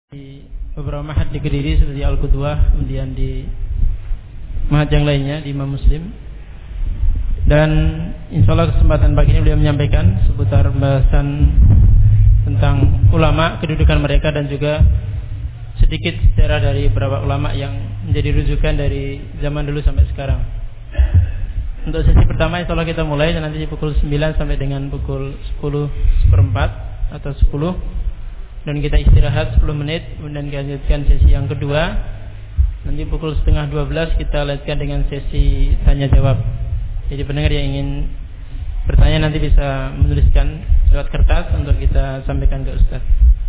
Di beberapa mahat di Kediri seperti Al-Qudwah, kemudian di mahat yang lainnya di Imam Muslim. Dan insyaallah kesempatan pagi ini beliau menyampaikan seputar pembahasan tentang ulama, kedudukan mereka, dan juga sedikit sejarah dari beberapa ulama yang menjadi rujukan dari zaman dulu sampai sekarang. Untuk sesi pertama insyaallah kita mulai nanti di pukul 9 sampai dengan pukul 10:04 atau 10. Dan kita istirahat 10 menit, kemudian kita lanjutkan sesi yang kedua. Nanti pukul 11:30 kita lanjutkan dengan sesi tanya jawab. Jadi pendengar yang ingin bertanya nanti bisa menuliskan lewat kertas untuk kita sampaikan ke Ustaz.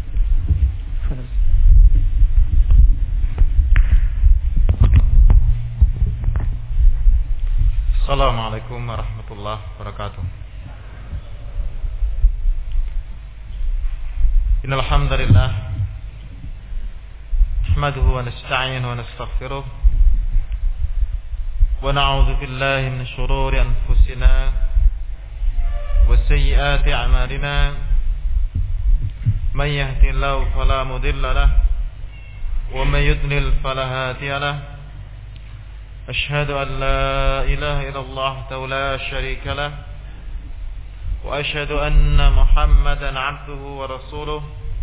Assalamualaikum warahmatullahi wabarakatuh. Innal hamdalillah nahmaduhu wa nasta'inuhu wa nastaghfiruh wa na'udzu billahi min shururi anfusina wa sayyiati a'malina may yahdihillahu fala mudilla lahu wa may yudlil fala hadiya lahu ashhadu an la ilaha illallah wahdahu la syarika lahu وأشهد أن محمدا عبده ورسوله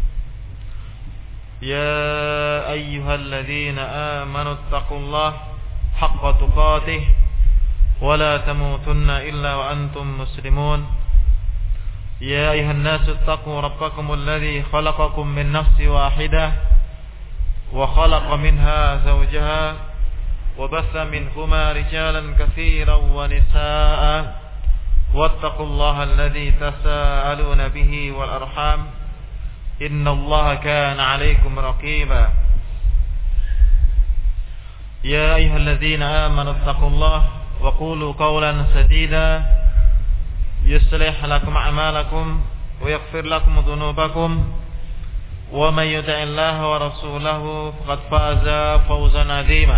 يا أيها الذين آمنوا اتقوا الله حق تقاته ولا تموتن إلا وأنتم مسلمون يا أيها الناس اتقوا ربكم الذي خلقكم من نفس واحدة وخلق منها زوجها وبث منهما رجالا كثيرا ونساء واتقوا الله الذي تساءلون به والأرحام إن الله كان عليكم رقيبا يا أيها الذين آمنوا اتقوا الله وقولوا قولا سديدا يصلح لكم أعمالكم ويغفر لكم ذنوبكم ومن يطع الله ورسوله فقد فاز فوزا عظيما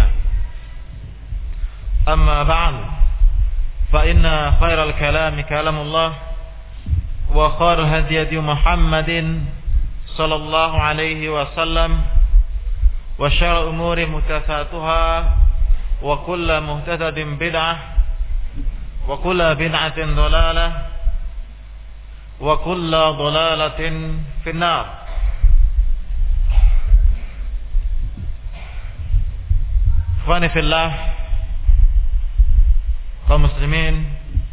أما بعد فإن خير الكلام كلام الله وخير الهدي هدي محمد صلى الله عليه وسلم وشر الأمور محدثاتها وكل محدثة بدعة وكل بدعة ضلالة وكل ضلالة في النار. إخواني في الله, kaum muslimin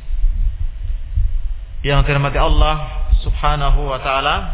yang dirahmati Allah Subhanahu wa taala,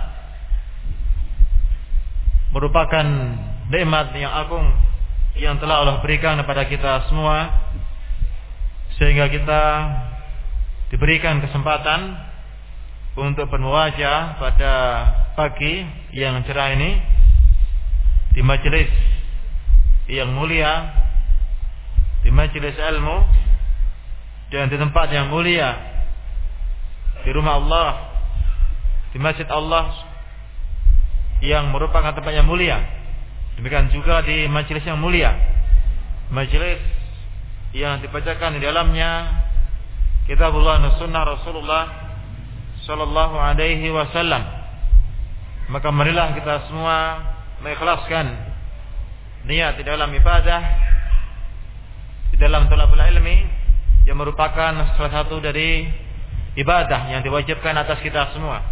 merupakan nikmat yang agung yang telah Allah berikan kepada kita semua, sehingga kita diberikan kesempatan untuk bermuajah pada pagi yang cerah ini di majelis yang mulia, di majelis ilmu, dan di tempat yang mulia, di rumah Allah, di masjid Allah yang merupakan tempat yang mulia. Demikian juga di majelis yang mulia, majelis yang dibacakan di dalamnya kitabullah dan sunnah Rasulullah sallallahu alaihi wasallam. Maka marilah kita semua mengikhlaskan niat di dalam ibadah, di dalam thalabul ilmi, yang merupakan salah satu dari ibadah yang diwajibkan atas kita semua.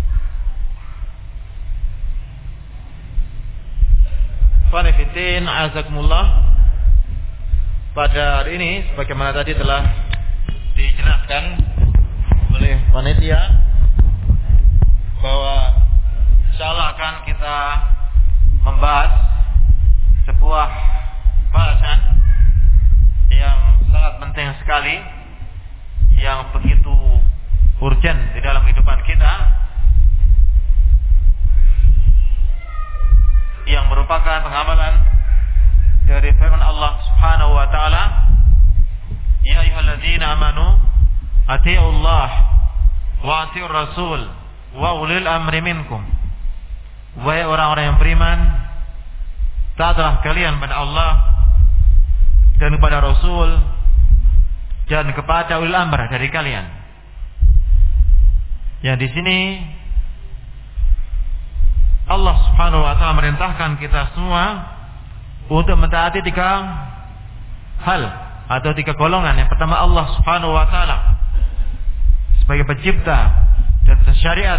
Fanifidin azakumullah. Pada hari ini, sebagaimana tadi telah dijelaskan oleh panitia, bahwa insyaallah akan kita membahas sebuah bahasan yang sangat penting sekali, yang begitu urgent di dalam kehidupan kita, yang merupakan pengamalan dari firman Allah Subhanahu wa taala, ya ayyuhalladzina amanu atiiullah wa atiiur rasul wa ulil amri minkum. Wahai orang-orang yang beriman, taatlah kalian pada Allah dan kepada Rasul dan kepada ulil amr dari kalian. Yang di sini Allah Subhanahu wa taala merintahkan kita semua untuk mentaati 3 hal atau 3 golongan. Yang pertama, Allah Subhanahu wa taala sebagai pencipta dan syariat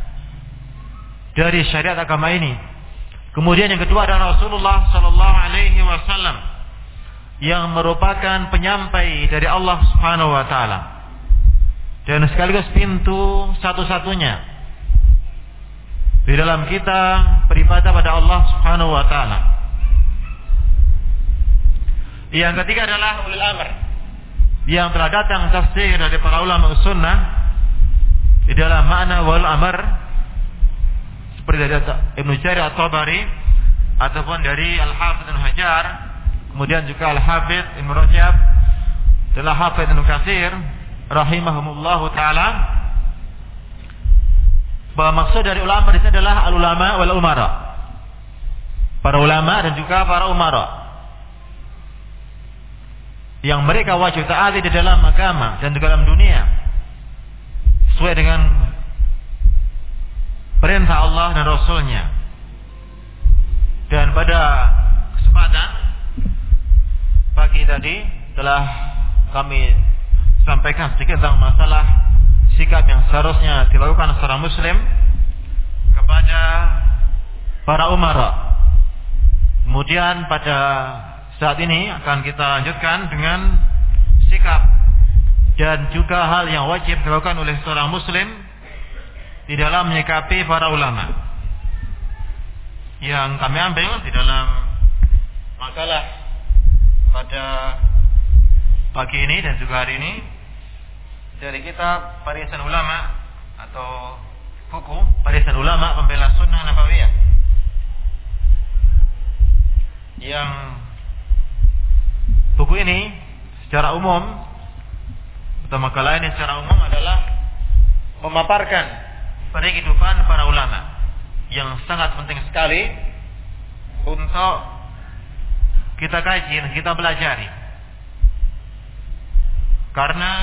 dari syariat agama ini. Kemudian yang kedua adalah Rasulullah sallallahu alaihi wasallam yang merupakan penyampai dari Allah Subhanahu wa taala dan sekaligus pintu satu-satunya di dalam kita beribadah pada Allah Subhanahu wa taala. Yang ketiga adalah ulil amr, yang telah datang tafsir dari para ulama sunnah di dalam makna wal amr seperti dari Ibnu Jarir at-Tabari ataupun dari Al-Hafidz Ibnu Hajar, kemudian juga Al-Hafidz Ibnu Rajab dan Al-Hafidz Ibnu Katsir rahimahumullahu taala, bahwa maksud dari ulama di sini adalah al-ulama wal umara, para ulama dan juga para umara, yang mereka wajib taati di dalam agama dan di dalam dunia sesuai dengan perintah Allah dan Rasulnya. Dan pada kesempatan pagi tadi telah kami sampaikan sedikit tentang masalah sikap yang seharusnya dilakukan seorang muslim kepada para umara. Kemudian pada saat ini akan kita lanjutkan dengan sikap dan juga hal yang wajib dilakukan oleh seorang muslim di dalam menyikapi para ulama, yang kami ambil di dalam makalah pada pagi ini dan juga hari ini dari kitab Barisan Ulama atau buku Barisan Ulama Pembela Sunnah Nabawiyah, yang buku ini secara umum atau makalah ini secara umum adalah memaparkan pada kehidupan para ulama yang sangat penting sekali untuk kita kaji dan kita pelajari, karena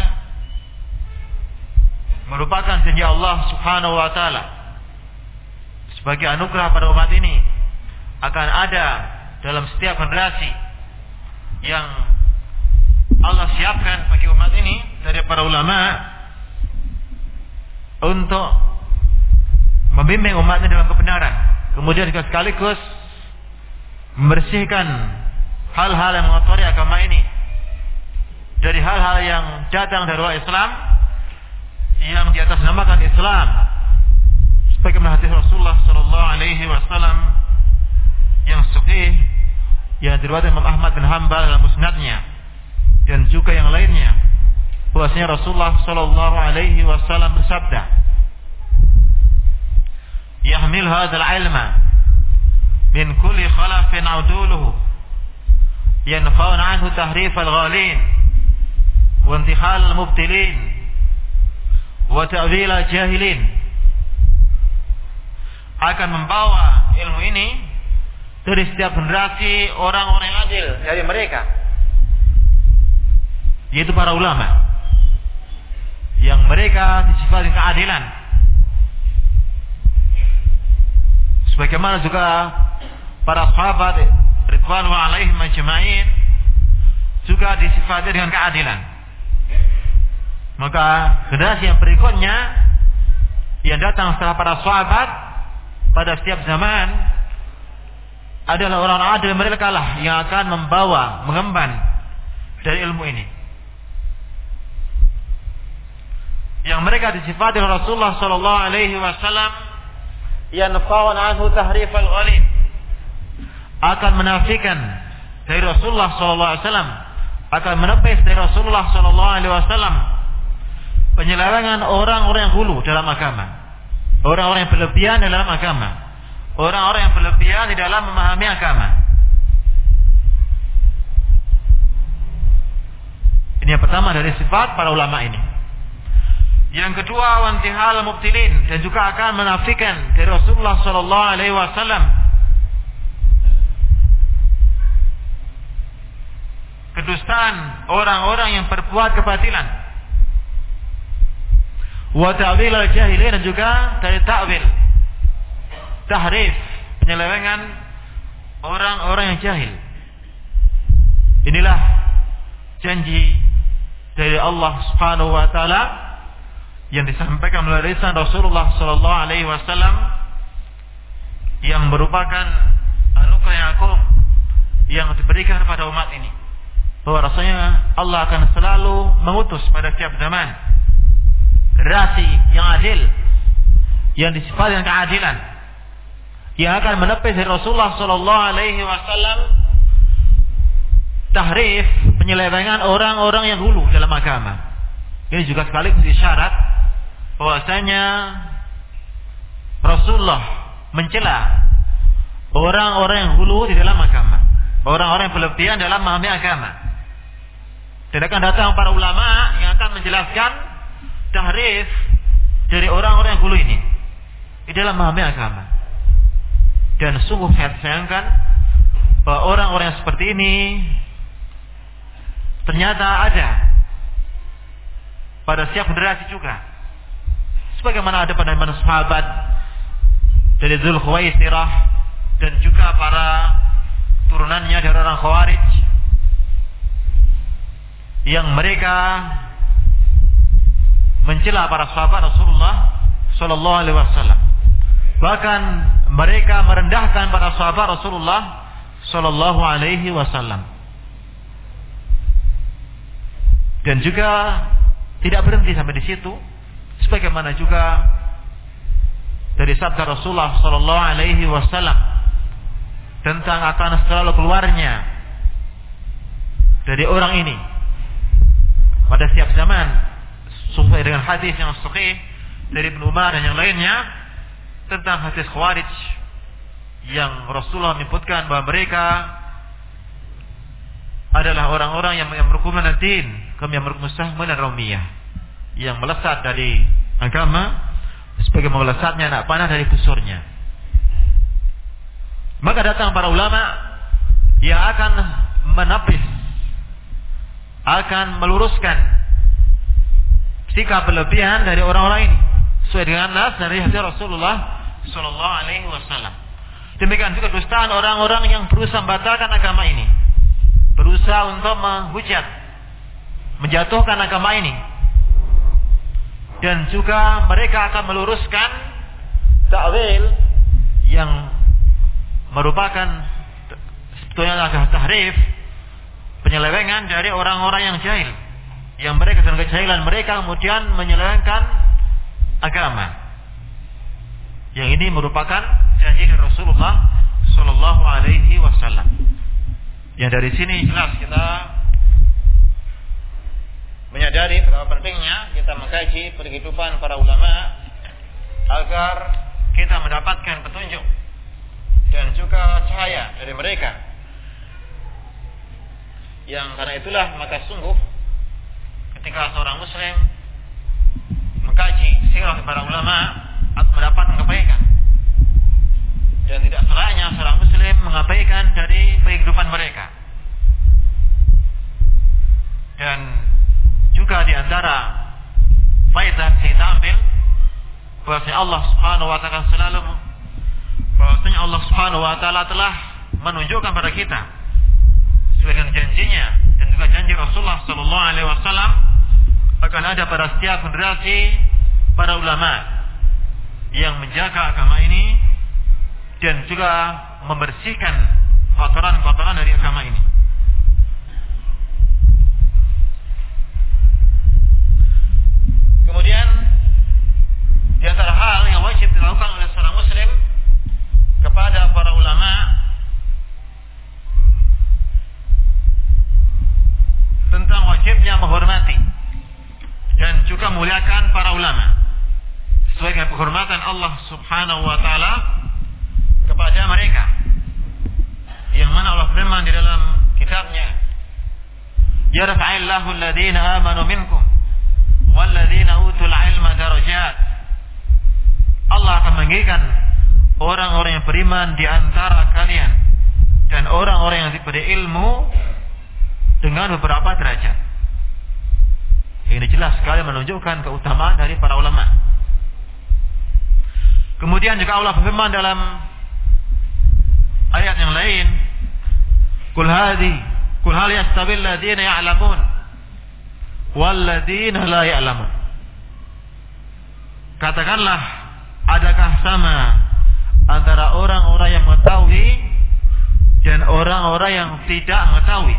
merupakan janji Allah Subhanahu wa taala sebagai anugerah pada umat ini akan ada dalam setiap generasi yang Allah siapkan bagi umat ini dari para ulama untuk membimbing umatnya dalam kebenaran, kemudian juga sekaligus membersihkan hal-hal yang mengotori agama ini dari hal-hal yang datang dari luar Islam, yang di atas namakan Islam, sebagaimana hadis Rasulullah sallallahu alaihi wasallam yang sahih yang diriwayatkan Imam Ahmad bin Hanbal dalam musnadnya dan juga yang lainnya, bahwasanya Rasulullah sallallahu alaihi wasallam bersabda, "Yahmil hadzal ilma min kulli khalafin uduluhu yanfa'una anhu tahrif al-ghalin wa intihal al-mubtilin wa ta'wil al-jahilin." Akan membawa ilmu ini dari setiap generasi orang-orang yang adil dari mereka, yaitu para ulama yang mereka disifati keadilan, sebagaimana juga para sahabat ridwanullah alaihim ajma'in juga disifati dengan keadilan. Maka generasi yang berikutnya yang datang setelah para sahabat pada setiap zaman adalah orang-orang adil, mereka lah yang akan membawa, mengemban dari ilmu ini, yang mereka disifati oleh Rasulullah sallallahu alaihi wasallam yanfa'una anhu tahrif al-ghalin, akan menafikan dari Rasulullah sallallahu alaihi wasallam, akan menepis dari Rasulullah sallallahu alaihi wasallam penyelewengan orang-orang yang hulu dalam agama, orang-orang yang berlebihan dalam agama, orang-orang yang berlebihan di dalam memahami agama. Ini yang pertama dari sifat para ulama ini. Yang kedua, wantihal mubtilin, dan juga akan menafikan dari Rasulullah sallallahu alaihi wasallam kedustaan orang-orang yang berbuat kebatilan. Wa ta'wil al-jahilin, dan juga dari ta'wil tahrif, penyelewengan orang-orang yang jahil. Inilah janji dari Allah Subhanahu wa taala yang disampaikan melalui lisan Rasulullah sallallahu alaihi wasallam, yang merupakan anugerah yang agung yang diberikan kepada umat ini, bahwa rasanya Allah akan selalu mengutus pada setiap zaman generasi yang adil, yang disifati dengan keadilan, yang akan menepis dari Rasulullah sallallahu alaihi wasallam tahrif, penyelewengan orang-orang yang hulu dalam agama. Ini juga sekaligus isyarat bahwasanya Rasulullah mencela orang-orang yang hulu di dalam agama, orang-orang yang berlebihan dalam memahami agama. Dan akan datang para ulama yang akan menjelaskan tahrif dari orang-orang yang hulu ini di dalam memahami agama. Dan sungguh saya sayangkan bahwa orang-orang yang seperti ini ternyata ada pada setiap generasi juga. Sebagaimana ada pada zaman sahabat dari Dzulkhuwaisirah dan juga para turunannya dari orang Khawarij, yang mereka mencela para sahabat Rasulullah sallallahu alaihi wasallam. Bahkan mereka merendahkan para sahabat Rasulullah sallallahu alaihi wasallam. Dan juga tidak berhenti sampai di situ, sebagaimana juga dari sabda Rasulullah sallallahu alaihi wasallam tentang akan selalu keluarnya dari orang ini pada setiap zaman, sesuai dengan hadis yang sahih dari Ibnu Umar dan yang lainnya tentang hadis Khawarij, yang Rasulullah menyebutkan bahwa mereka adalah orang-orang yang merukuman ad-din, kami yang merukuman sahman dan raumiyah, yang melesat dari agama sebagai melesatnya anak panah dari busurnya. Maka datang para ulama yang akan menapis, akan meluruskan sikap berlebihan dari orang-orang ini sesuai dengan nas dari hadis Rasulullah sallallahu alaihi wasallam. Demikian juga dustaan orang-orang yang berusaha membatalkan agama ini, berusaha untuk menghujat, menjatuhkan agama ini. Dan juga mereka akan meluruskan ta'wil yang merupakan sebetulnya adalah tahrif, penyelewengan dari orang-orang yang jahil, yang mereka dengan kejahilan mereka kemudian menyelewengkan agama. Yang ini merupakan janji dari Rasulullah sallallahu alaihi wasallam. Yang dari sini jelas kita menyadari betapa pentingnya kita mengkaji kehidupan para ulama agar kita mendapatkan petunjuk dan juga cahaya dari mereka. Yang karena itulah maka sungguh ketika seorang muslim mengkaji sirah para ulama akan mendapatkan kebaikan, dan tidak salahnya seorang muslim mengabaikan dari kehidupan mereka. Dan juga di antara faedah kita ambil bahwasanya Allah Subhanahu wa taala selalu bahwasanya Allah Subhanahu wa taala telah menunjukkan pada kita sebagai janjinya dan juga janji Rasulullah sallallahu alaihi wasallam akan ada pada setiap generasi para ulama yang menjaga agama ini dan juga membersihkan kotoran-kotoran dari agama ini. Kemudian di antara hal yang wajib dilakukan oleh seorang muslim kepada para ulama tentang wajibnya menghormati dan juga muliakan para ulama sesuai dengan penghormatan Allah Subhanahu wa taala kepada mereka, yang mana Allah firman di dalam kitabnya, yarfa'illahu alladhina amanu minkum walladzina utul ilma darajat. Allah akan meninggikan orang-orang yang beriman di antara kalian dan orang-orang yang diberi ilmu dengan beberapa derajat. Ini jelas sekali menunjukkan keutamaan dari para ulama. Kemudian juga Allah berfirman dalam ayat yang lain, Qul hal yastawil ladzina ya'lamun wal ladzina la ya'lamun. Katakanlah, adakah sama antara orang-orang yang mengetahui dan orang-orang yang tidak mengetahui?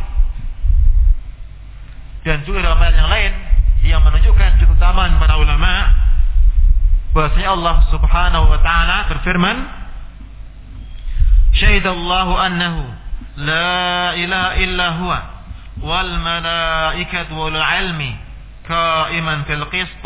Dan juga dalam ayat yang lain yang menunjukkan keutamaan para ulama, bahwasanya Allah Subhanahu wa taala berfirman, "Syahidallahu annahu la ilaha illa huwa wal malaikatu wal ilmi qa'iman fil qist."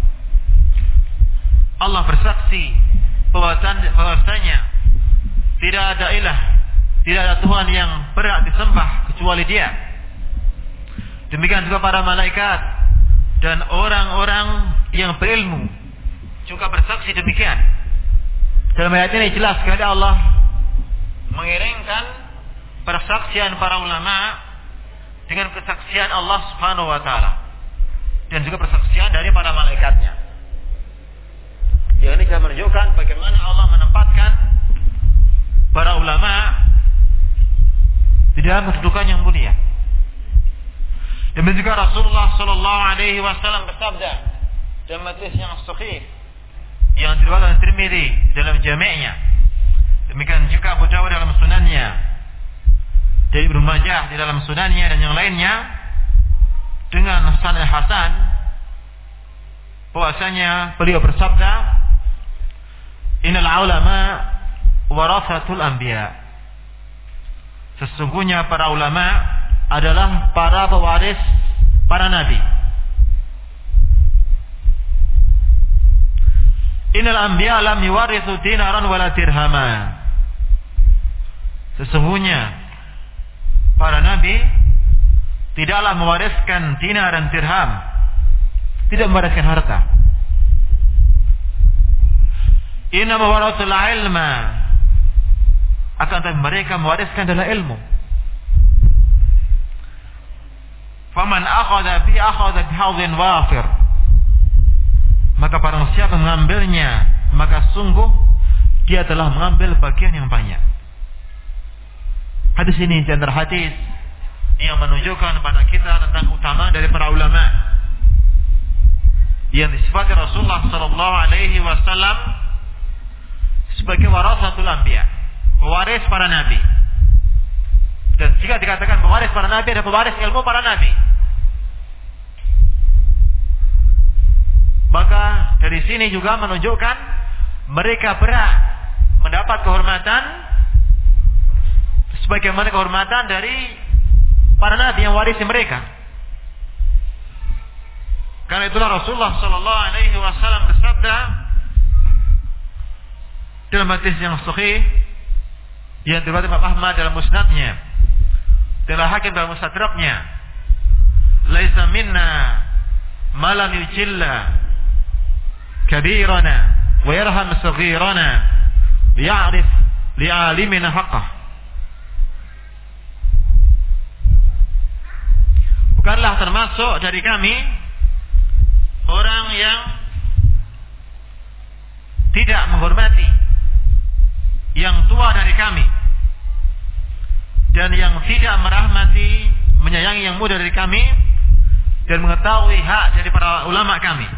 Allah bersaksi bahwasanya tidak ada ilah, tidak ada Tuhan yang berhak disembah kecuali Dia. Demikian juga para malaikat dan orang-orang yang berilmu juga bersaksi demikian. Dalam ayat ini jelas sekali Allah mengiringkan persaksian para ulama dengan kesaksian Allah Subhanahu wa taala dan juga persaksian dari para malaikatnya. Yang ini juga menunjukkan bagaimana Allah menempatkan para ulama di dalam kedudukan yang mulia. Demikian juga Rasulullah sallallahu alaihi wasallam bersabda dalam hadis yang sahih yang diriwayatkan Tirmidzi dalam jami'-nya. Demikian juga Abu Dawud dalam sunannya, dari Ibnu Majah di dalam sunannya dan yang lainnya dengan sanad hasan, bahwasanya beliau bersabda, "Innal ulama warasatul anbiya." Sesungguhnya para ulama adalah para pewaris para nabi. Innal anbiya lam yuwarithu dinaran wala dirhama. Sesungguhnya para nabi tidaklah mewariskan dinar dan dirham, tidak mewariskan harta. Inna mawaratul ilma, akan tetapi mereka mewariskan adalah ilmu. Faman akhadha bihadhin wafir, maka barang siapa mengambilnya, maka sungguh dia telah mengambil bagian yang banyak. Hadis ini di antara hadis yang menunjukkan kepada kita tentang keutamaan dari para ulama yang disifati Rasulullah sallallahu alaihi wasallam sebagai warasatul anbiya, pewaris para nabi. Dan jika dikatakan pewaris para nabi, ada pewaris ilmu para nabi. Maka dari sini juga menunjukkan mereka berhak mendapat kehormatan sebagaimana kehormatan dari para nabi yang warisi mereka. Karena itulah Rasulullah sallallahu alaihi wasallam bersabda dalam hadis yang sahih yang diriwayatkan Imam Ahmad dalam musnadnya, dalam Hakim dalam mustadraknya, "Laisa minna ma lam yujilla kabirana wa yarham saghirana liya'rif li'alimina haqqah." Bukanlah termasuk dari kami orang yang tidak menghormati yang tua dari kami dan yang tidak merahmati, menyayangi yang muda dari kami dan mengetahui hak dari para ulama kami.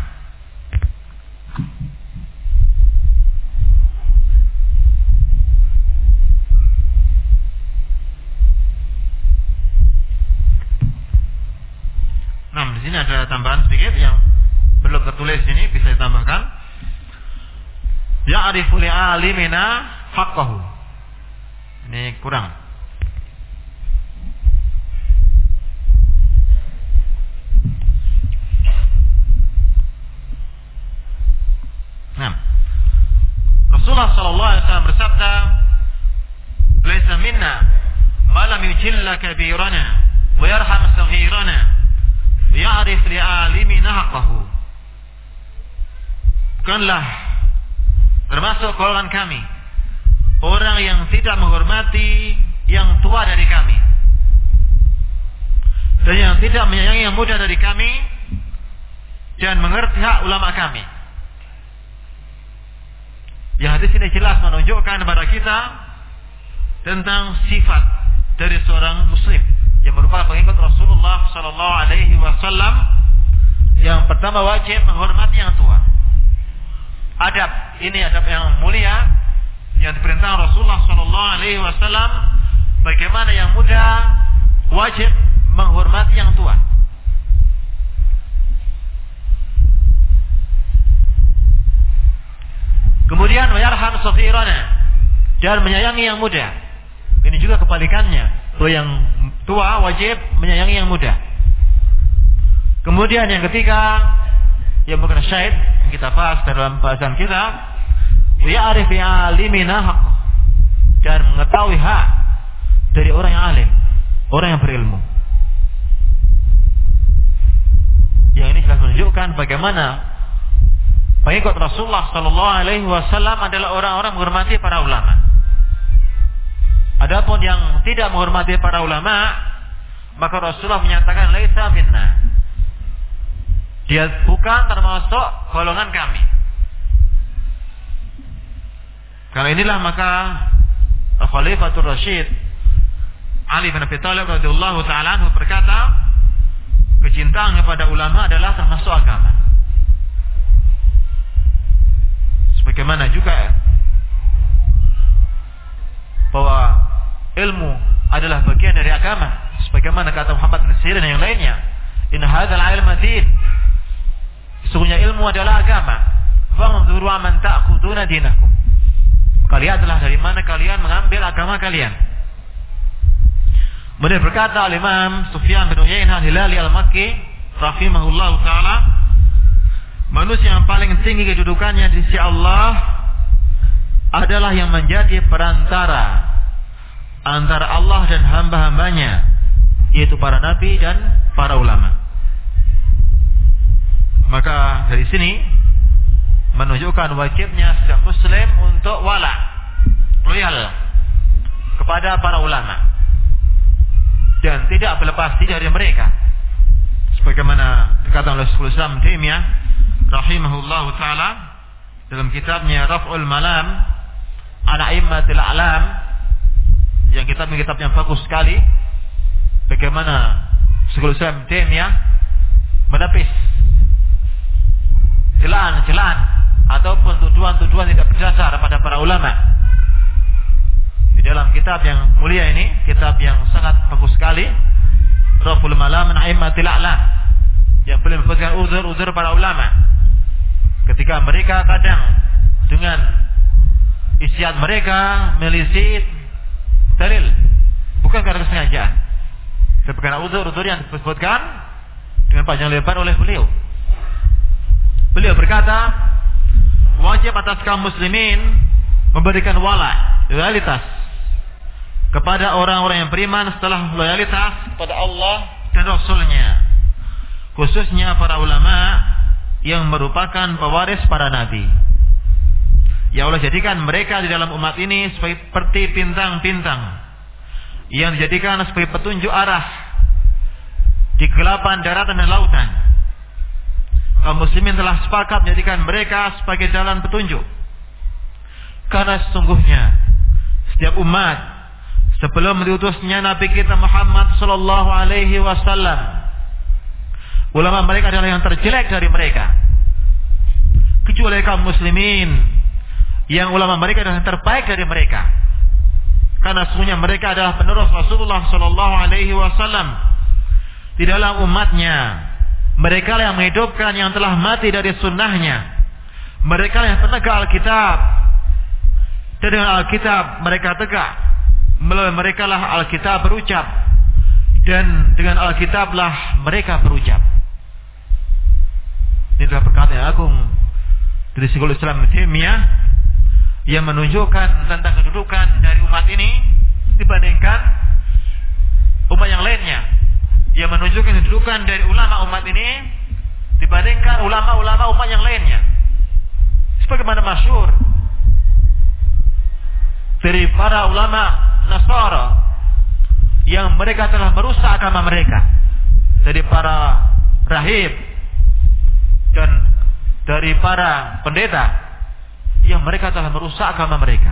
Nah, di sini ada tambahan sedikit yang belum tertulis di sini, bisa ditambahkan. Ya'rifu li'alimina haqqahu. Ini kurang. Nah, Rasulullah sallallahu alaihi wasallam bersabda, "Laisa minna ma lam yujilla kabirana wa yarham saghirana, ya'rif li'alimina haqqahu." Bukanlah termasuk golongan kami orang yang tidak menghormati yang tua dari kami dan yang tidak menyayangi yang muda dari kami dan mengerti hak ulama kami. Yang hadis ini jelas menunjukkan kepada kita tentang sifat dari seorang muslim yang merupakan pengikut Rasulullah sallallahu alaihi wasallam. Yang pertama, wajib menghormati yang tua. Adab ini adab yang mulia yang diperintahkan Rasulullah sallallahu alaihi wasallam. Bagaimana yang muda wajib menghormati yang tua. Kemudian wayarham saghirana, dan menyayangi yang muda. Ini juga kebalikannya. Yang tua wajib menyayangi yang muda. Kemudian yang ketiga, yang bukan syahid kita bahas dalam bahasan kita, ya'rif bi'alimina haqq, dan mengetahui hak dari orang yang alim, orang yang berilmu. Yang ini jelas menunjukkan bagaimana pengikut Rasulullah sallallahu alaihi wasallam adalah orang-orang menghormati para ulama. Adapun yang tidak menghormati para ulama, maka Rasulullah menyatakan laisa minna. Dia bukan termasuk golongan kami. Karena inilah maka Khalifatul Rasyid Ali bin Abi Thalib radhiyallahu taala anhu berkata, kecintaan kepada ulama adalah termasuk agama. Sebagaimana juga bahwa ilmu adalah bagian dari agama, sebagaimana kata Muhammad bin Sirin yang lainnya, in hadzal ilma din, sesungguhnya ilmu adalah agama. Fanzuru man ta'khuduna dinakum, kalian adalah dari mana kalian mengambil agama kalian. Kemudian berkata Imam Sufyan bin Uyainah al-Hilali al-Makki rahimahullahu taala, manusia yang paling tinggi kedudukannya di sisi Allah adalah yang menjadi perantara antara Allah dan hamba-hambanya, yaitu para nabi dan para ulama. Maka dari sini menunjukkan wajibnya setiap muslim untuk wala, loyal kepada para ulama dan tidak berlepas diri dari mereka, sebagaimana dikatakan oleh Syekhul Islam Taimiyah rahimahullahu taala dalam kitabnya Raf'ul Malam an A'immatil A'lam, yang kitabnya yang bagus sekali, bagaimana Syekhul Islam Taimiyah menepis celaan-celaan ataupun tuduhan-tuduhan tidak berdasar pada para ulama. Di dalam kitab yang mulia ini, kitab yang sangat bagus sekali, Raf'ul Malam an A'immatil A'lam, yang boleh menyebutkan uzur-uzur para ulama ketika mereka kadang dengan ijtihad mereka melisih dalil, bukan karena kesengajaan, tapi karena uzur-uzur yang disebutkan dengan panjang lebar oleh beliau. Beliau berkata, wajib atas kaum muslimin memberikan wala, loyalitas kepada orang-orang yang beriman setelah loyalitas kepada Allah dan Rasulnya, khususnya para ulama yang merupakan pewaris para nabi. Ya Allah, jadikan mereka di dalam umat ini seperti bintang-bintang yang dijadikan sebagai petunjuk arah di kegelapan daratan dan lautan. Kaum muslimin telah sepakat menjadikan mereka sebagai jalan petunjuk, karena sesungguhnya setiap umat sebelum diutusnya Nabi kita Muhammad sallallahu alaihi wasallam, ulama mereka adalah yang terjelek dari mereka, kecuali kaum muslimin yang ulama mereka adalah yang terbaik dari mereka, karena sesungguhnya mereka adalah penerus Rasulullah sallallahu alaihi wasallam di dalam umatnya. Mereka yang menghidupkan yang telah mati dari sunnahnya. Mereka yang penegak Alkitab, dan dengan Alkitab mereka tegak. Melalui mereka lah Alkitab berucap, dan dengan Alkitablah mereka berucap. Ini adalah perkataan yang agung dari Syekhul Islam Taimiyah yang menunjukkan tentang kedudukan dari umat ini dibandingkan umat yang lainnya, yang menunjukkan kedudukan dari ulama umat ini dibandingkan ulama-ulama umat yang lainnya. Sebagaimana masyhur dari para ulama Nasara yang mereka telah merusak agama mereka, dari para rahib dan dari para pendeta yang mereka telah merusak agama mereka.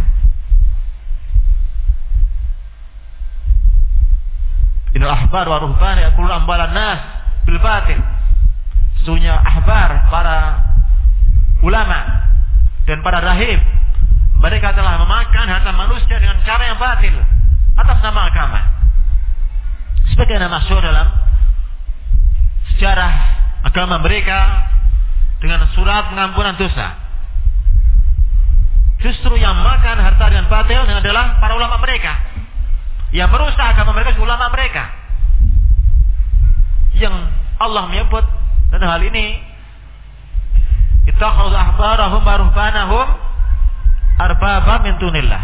Innal ahbar wa ruhban ya'kuluna amwalan nas bil batil. Sesungguhnya ahbar, para ulama dan para rahib, mereka telah memakan harta manusia dengan cara yang batil atas nama agama. Sebagaimana masyhur dalam sejarah agama mereka dengan surat pengampunan dosa. Justru yang makan harta dengan batil adalah para ulama mereka. Yang merusak agama mereka juga ulama mereka. Yang Allah menyebut dan hal ini, ittakhadhu ahbarahum wa ruhbanahum arbaba min dunillah.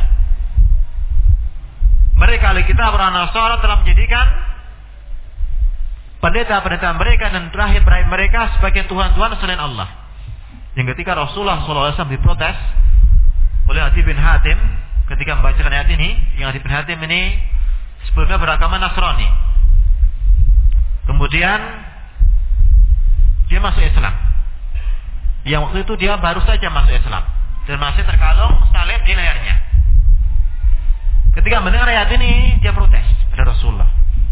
Mereka ahli kitab orang Nasara telah menjadikan pendeta-pendeta mereka dan rahib-rahib mereka sebagai tuhan-tuhan selain Allah. Yang ketika Rasulullah SAW diprotes oleh Adi bin Hatim ketika membacakan ayat ini, yang Adi bin Hatim ini sebelumnya beragama Nasrani, kemudian dia masuk Islam. Yang waktu itu dia baru saja masuk Islam dan masih terkalung salib di lehernya. Ketika mendengar ayat ini, dia protes pada Rasulullah.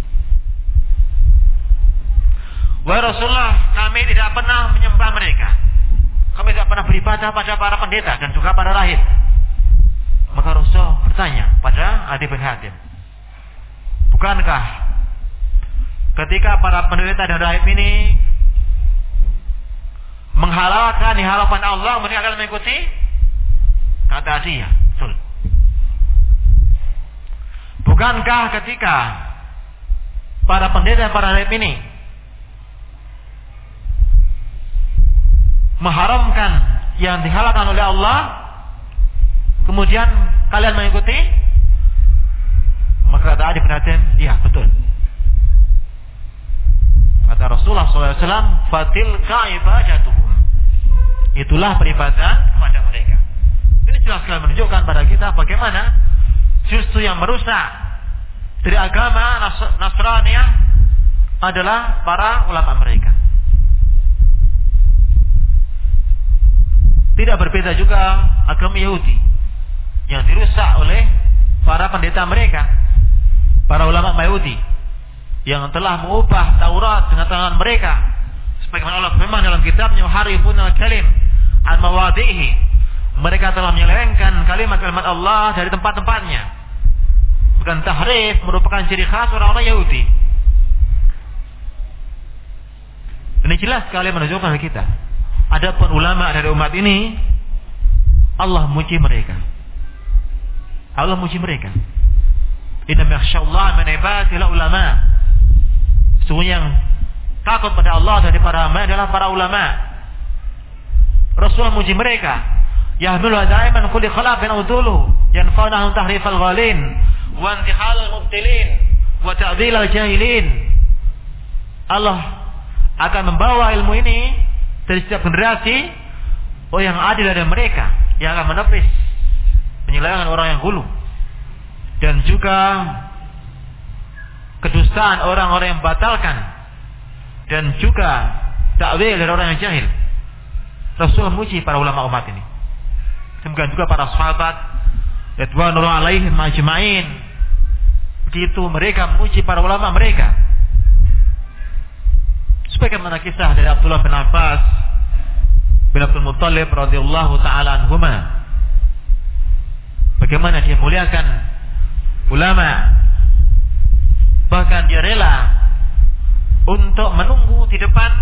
Wahai Rasulullah, kami tidak pernah menyembah mereka. Kami tidak pernah beribadah pada para pendeta dan juga para rahib. Maka Rasul bertanya pada Adi bin Hatim, bukankah ketika para pendeta dan rahib ini menghalalkan dihalalkan Allah, mereka akan mengikuti? Kata dia, betul. Bukankah ketika para pendeta dan para rahib ini mengharamkan yang dihalalkan oleh Allah, kemudian kalian mengikuti? Maka kata Adi bin Hatim, iya betul. Kata Rasulullah SAW, fatilka ibadatuhum, itulah peribadatan kepada mereka. Ini jelas sekali menunjukkan pada kita bagaimana justru yang merusak dari agama Nasraniyah adalah para ulama mereka. Tidak berbeda juga agama Yahudi yang dirusak oleh para pendeta mereka, para ulama Yahudi yang telah mengubah Taurat dengan tangan mereka, sebagaimana Allah memang dalam kitabnya harifuna kalim an mawadhihi. Mereka telah menyelewengkan kalimat-kalimat Allah dari tempat-tempatnya. Bukan tahrif merupakan ciri khas orang-orang Yahudi. Ini jelas sekali menunjukkan kepada kita. Adapun ulama dari umat ini, Allah muji mereka. Allah muji mereka. Inna yakhshallaha min ibadihi ulama. Sesungguhnya yang takut pada Allah dari para ulama adalah para ulama. Rasulullah muji mereka. Yahmilu daiman kulli khalafin udulu yanfa'unahum tahrifal ghalin wa intihal mubtilin wa ta'dil al jahilin. Allah akan membawa ilmu ini dari setiap generasi yang adil dari mereka, yang akan menepis penyelewengan orang yang hulu dan juga kedustaan orang-orang yang batalkan dan juga takwil dari orang yang jahil. Rasulullah memuji para ulama umat ini. Demikian juga para sahabat radhiyallahu alaihim ajma'in. Begitu mereka memuji para ulama mereka. Sebagaimana kisah dari Abdullah bin Abbas bin Abdul Muttalib radhiyallahu taala anhuma, bagaimana dia muliakan ulama, bahkan dia rela untuk menunggu di depan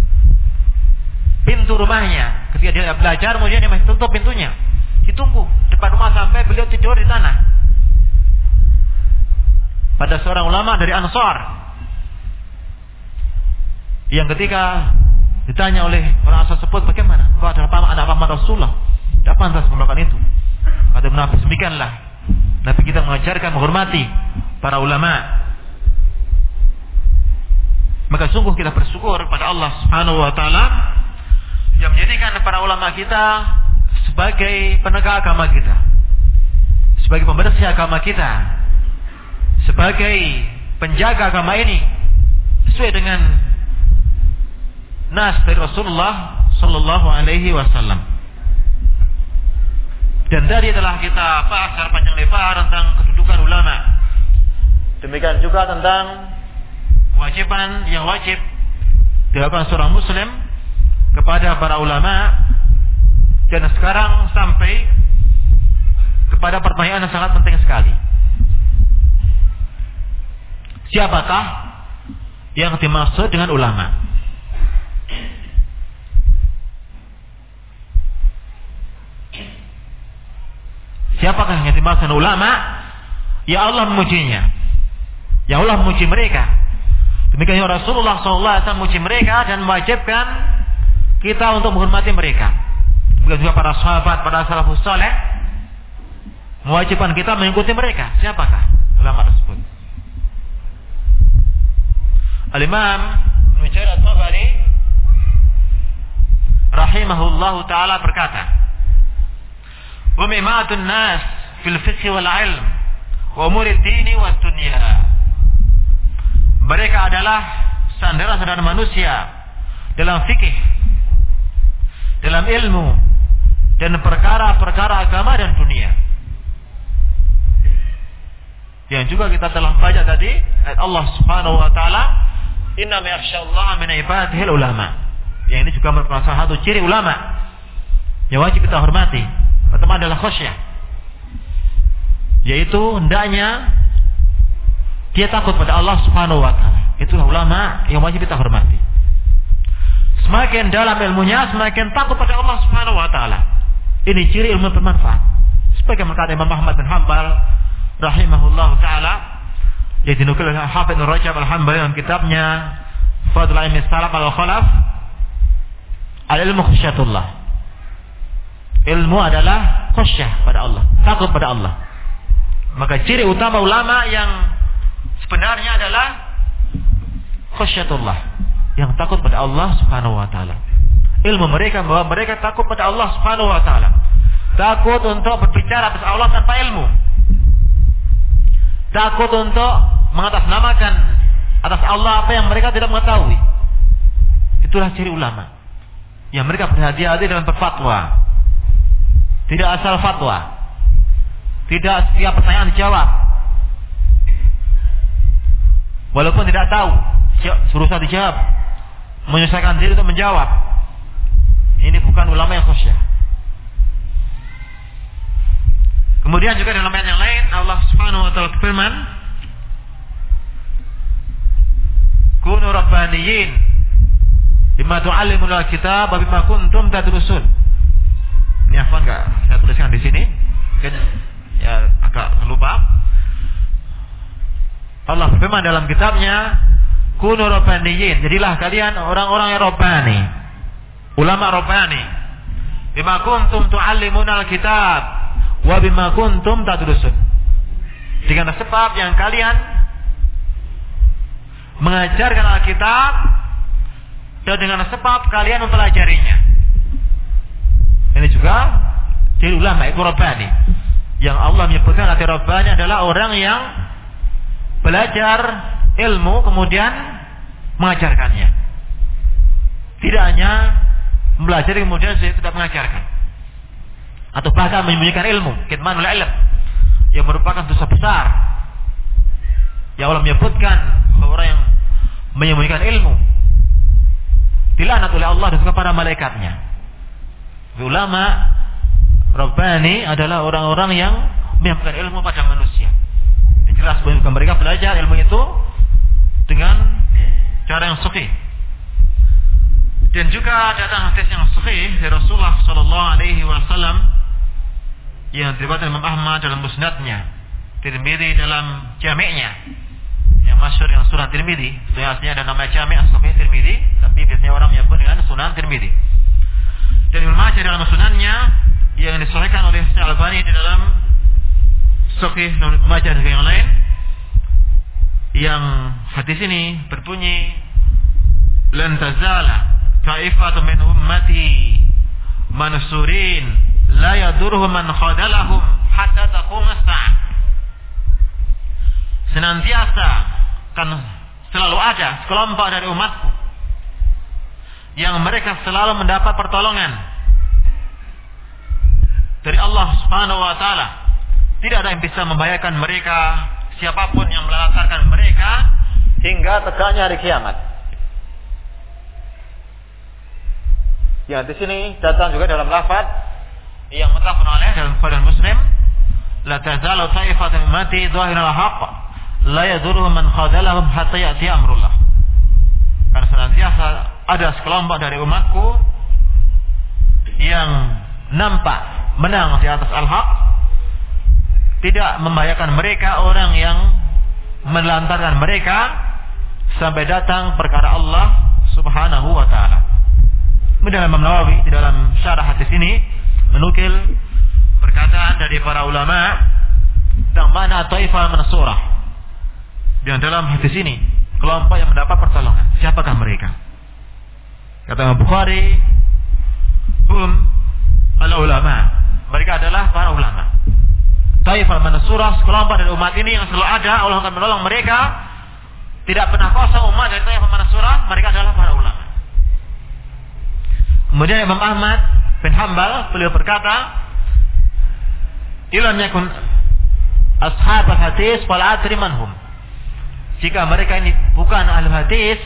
pintu rumahnya ketika dia belajar, kemudian dia masih tutup pintunya, ditunggu depan rumah sampai beliau tidur di tanah. Pada seorang ulama dari Ansar yang ketika ditanya oleh orang Ansar tersebut, bagaimana? Kau adalah anak paman Rasulullah, tidak pantas melakukan itu. Kata Nabi, demikianlah Nabi kita mengajarkan menghormati para ulama. Maka sungguh kita bersyukur pada Allah Subhanahu wa taala yang menjadikan para ulama kita sebagai penegak agama kita, sebagai pembersih agama kita, sebagai penjaga agama ini sesuai dengan nas dari Rasulullah sallallahu alaihi wasallam. Dan tadi telah kita bahas secara panjang lebar tentang kedudukan ulama. Demikian juga tentang kewajiban yang wajib dilakukan seorang muslim kepada para ulama. Dan sekarang sampai kepada pertanyaan yang sangat penting sekali. Siapakah yang dimaksud dengan ulama? Siapakah yang dimaksud dengan ulama? Ya Allah memujinya. Ya Allah memuji mereka. Demikian Rasulullah SAW memuji mereka dan mewajibkan kita untuk menghormati mereka. Demikian juga para sahabat, para salafus saleh mewajibkan kita mengikuti mereka. Siapakah ulama tersebut? Al-Imam Ibnu Jarir At-Tabari rahimahullahu taala berkata, "Wa mimatun nas fil fiqh wal ilm wa umur ad-din wa dunya." Mereka adalah sandaran-sandaran manusia dalam fikih, dalam ilmu, dan perkara-perkara agama dan dunia. Yang juga kita telah baca tadi ayat Allah Subhanahu wa taala, "Inna ma yakhsyallaha min ibadihi ulama." Yang ini juga merupakan salah satu ciri ulama yang wajib kita hormati. Pertama adalah khasyah, yaitu hendaknya dia takut pada Allah Subhanahu wa taala. Itulah ulama yang wajib kita hormati. Semakin dalam ilmunya, semakin takut pada Allah Subhanahu wa taala. Ini ciri ilmu bermanfaat. Sebagai berkata Imam Ahmad bin Hanbal rahimahullahu taala, yang dinukil oleh Hafidz Ibnu Rajab Al-Hanbali dalam kitabnya Fadlul Ilmi Salaf al-Khalaf, al-ilmu khasyatullah. Ilmu adalah khasyah pada Allah, takut pada Allah. Maka ciri utama ulama yang sebenarnya adalah khasyatullah, yang takut pada Allah Subhanahu wa taala. Ilmu mereka bahwa mereka takut pada Allah Subhanahu wa taala. Takut untuk berbicara atas Allah tanpa ilmu. Takut untuk mengatasnamakan atas Allah apa yang mereka tidak mengetahui. Itulah ciri ulama. Yang mereka berhati-hati dalam berfatwa. Tidak asal fatwa. Tidak setiap pertanyaan dijawab. Walaupun tidak tahu, suruh saya dijawab. Menyelesaikan diri untuk menjawab. Ini bukan ulama yang khusyah. Kemudian juga dalam ayat yang lain Allah Subhanahu wa taala berfirman, "Kunu rabbaniyin bima tu'allimul kitab wa bima kuntum tadrusun." Ini afwan enggak saya tuliskan di sini. Mungkin ya agak lupa. Allah berfirman dalam kitabnya, "Kunu rabbaniyin." Jadilah kalian orang-orang yang rabbani. Ulama rabbani. Bima kuntum tu'allimunal kitab wa bima kuntum tadrusun. Dengan sebab yang kalian mengajarkan Alkitab dan dengan sebab kalian mempelajarinya. Ini juga ciri ulama itu rabbani. Yang Allah menyebutkan arti rabbani adalah orang yang belajar ilmu kemudian mengajarkannya. Tidak hanya belajar kemudian tidak mengajarkan, atau bahkan menyembunyikan ilmu, kitmanul ilm, yang merupakan dosa besar. Ya Allah menyebutkan orang yang menyembunyikan ilmu dilaknat oleh Allah dan juga para malaikatnya. Ulama rabbani adalah orang-orang yang menyampaikan ilmu pada manusia. Yang jelas bahwa mereka belajar ilmu itu dengan cara yang sahih. Dan juga datang hadis yang sahih dari Rasulullah sallallahu alaihi wasallam yang diriwayatkan Imam Ahmad dalam musnadnya, Tirmidzi dalam jami'nya, yang masyhur yang Sunan Tirmidzi. Sebenarnya aslinya ada nama jami' as-Sahih Tirmidzi, tapi biasanya orang menyebut dengan Sunan Tirmidzi. Dan Ibnu Majah dalam sunannya yang disahihkan oleh Syekh Al-Albani di dalam Sahih Ibnu Majah dan yang lain, yang hadis ini berbunyi, "Lan tazala ta'ifatu min ummati mansurin la yadurhum man khadalahum hatta taqum as-sa'ah." Senantiasa kan selalu ada sekelompok dari umatku yang mereka selalu mendapat pertolongan dari Allah Subhanahu wa taala. Tidak ada yang bisa membahayakan mereka, siapapun yang melantarkan mereka hingga tegaknya hari kiamat. Yang di sini datang juga dalam lafaz yang muttafaqun alaih dalam Bukhari Muslim, la tazalu ta'ifatun ummati dhahirul haqq la yadurruhum man khadalahum hatta ya'ti amrullah. Karena senantiasa ada sekelompok dari umatku yang nampak menang di atas al-haq, tidak membahayakan mereka orang yang melantarkan mereka sampai datang perkara Allah Subhanahu wa taala. Kemudian Imam Nawawi di dalam syarah hadis ini menukil perkataan dari para ulama tentang mana taifah mansurah. Dan dalam hadis ini kelompok yang mendapat pertolongan, siapakah mereka? Kata Imam Bukhari, hum al-ulama. Mereka adalah para ulama. Taifah mansurah, sekelompok dari umat ini yang selalu ada, Allah akan menolong mereka. Tidak pernah kosong umat dari taifah mansurah, mereka adalah para ulama. Kemudian Imam Ahmad bin Hanbal beliau berkata, "Ilam yakun ashab al-hadis fala adri manhum." Jika mereka ini bukan ahli hadis,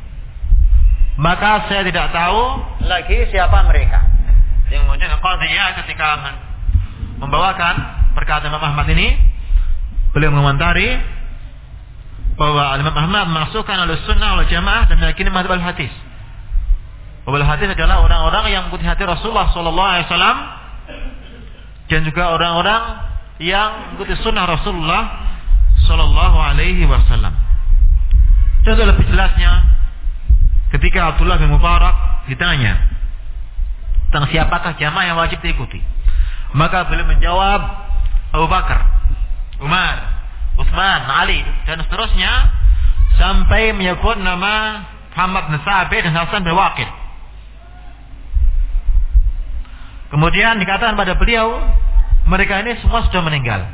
maka saya tidak tahu lagi siapa mereka. Yang kemudian Qadiyah ketika membawakan perkataan Imam Ahmad ini, beliau mengomentari bahwa Imam Ahmad memasukkan al-sunnah wal jamaah dan meyakini mazhab al-hadis. Bahwa hadis adalah orang-orang yang mengikuti hadis Rasulullah sallallahu alaihi wasallam dan juga orang-orang yang mengikuti sunnah Rasulullah sallallahu alaihi wasallam. Contoh lebih jelasnya ketika Abdullah bin Mubarak ditanya tentang siapakah jamaah yang wajib diikuti, maka beliau menjawab Abu Bakar, Umar, Utsman, Ali dan seterusnya sampai menyebut nama Muhammad bin Sabit dan Hasan bin Waqid. Kemudian dikatakan pada beliau, mereka ini semua sudah meninggal.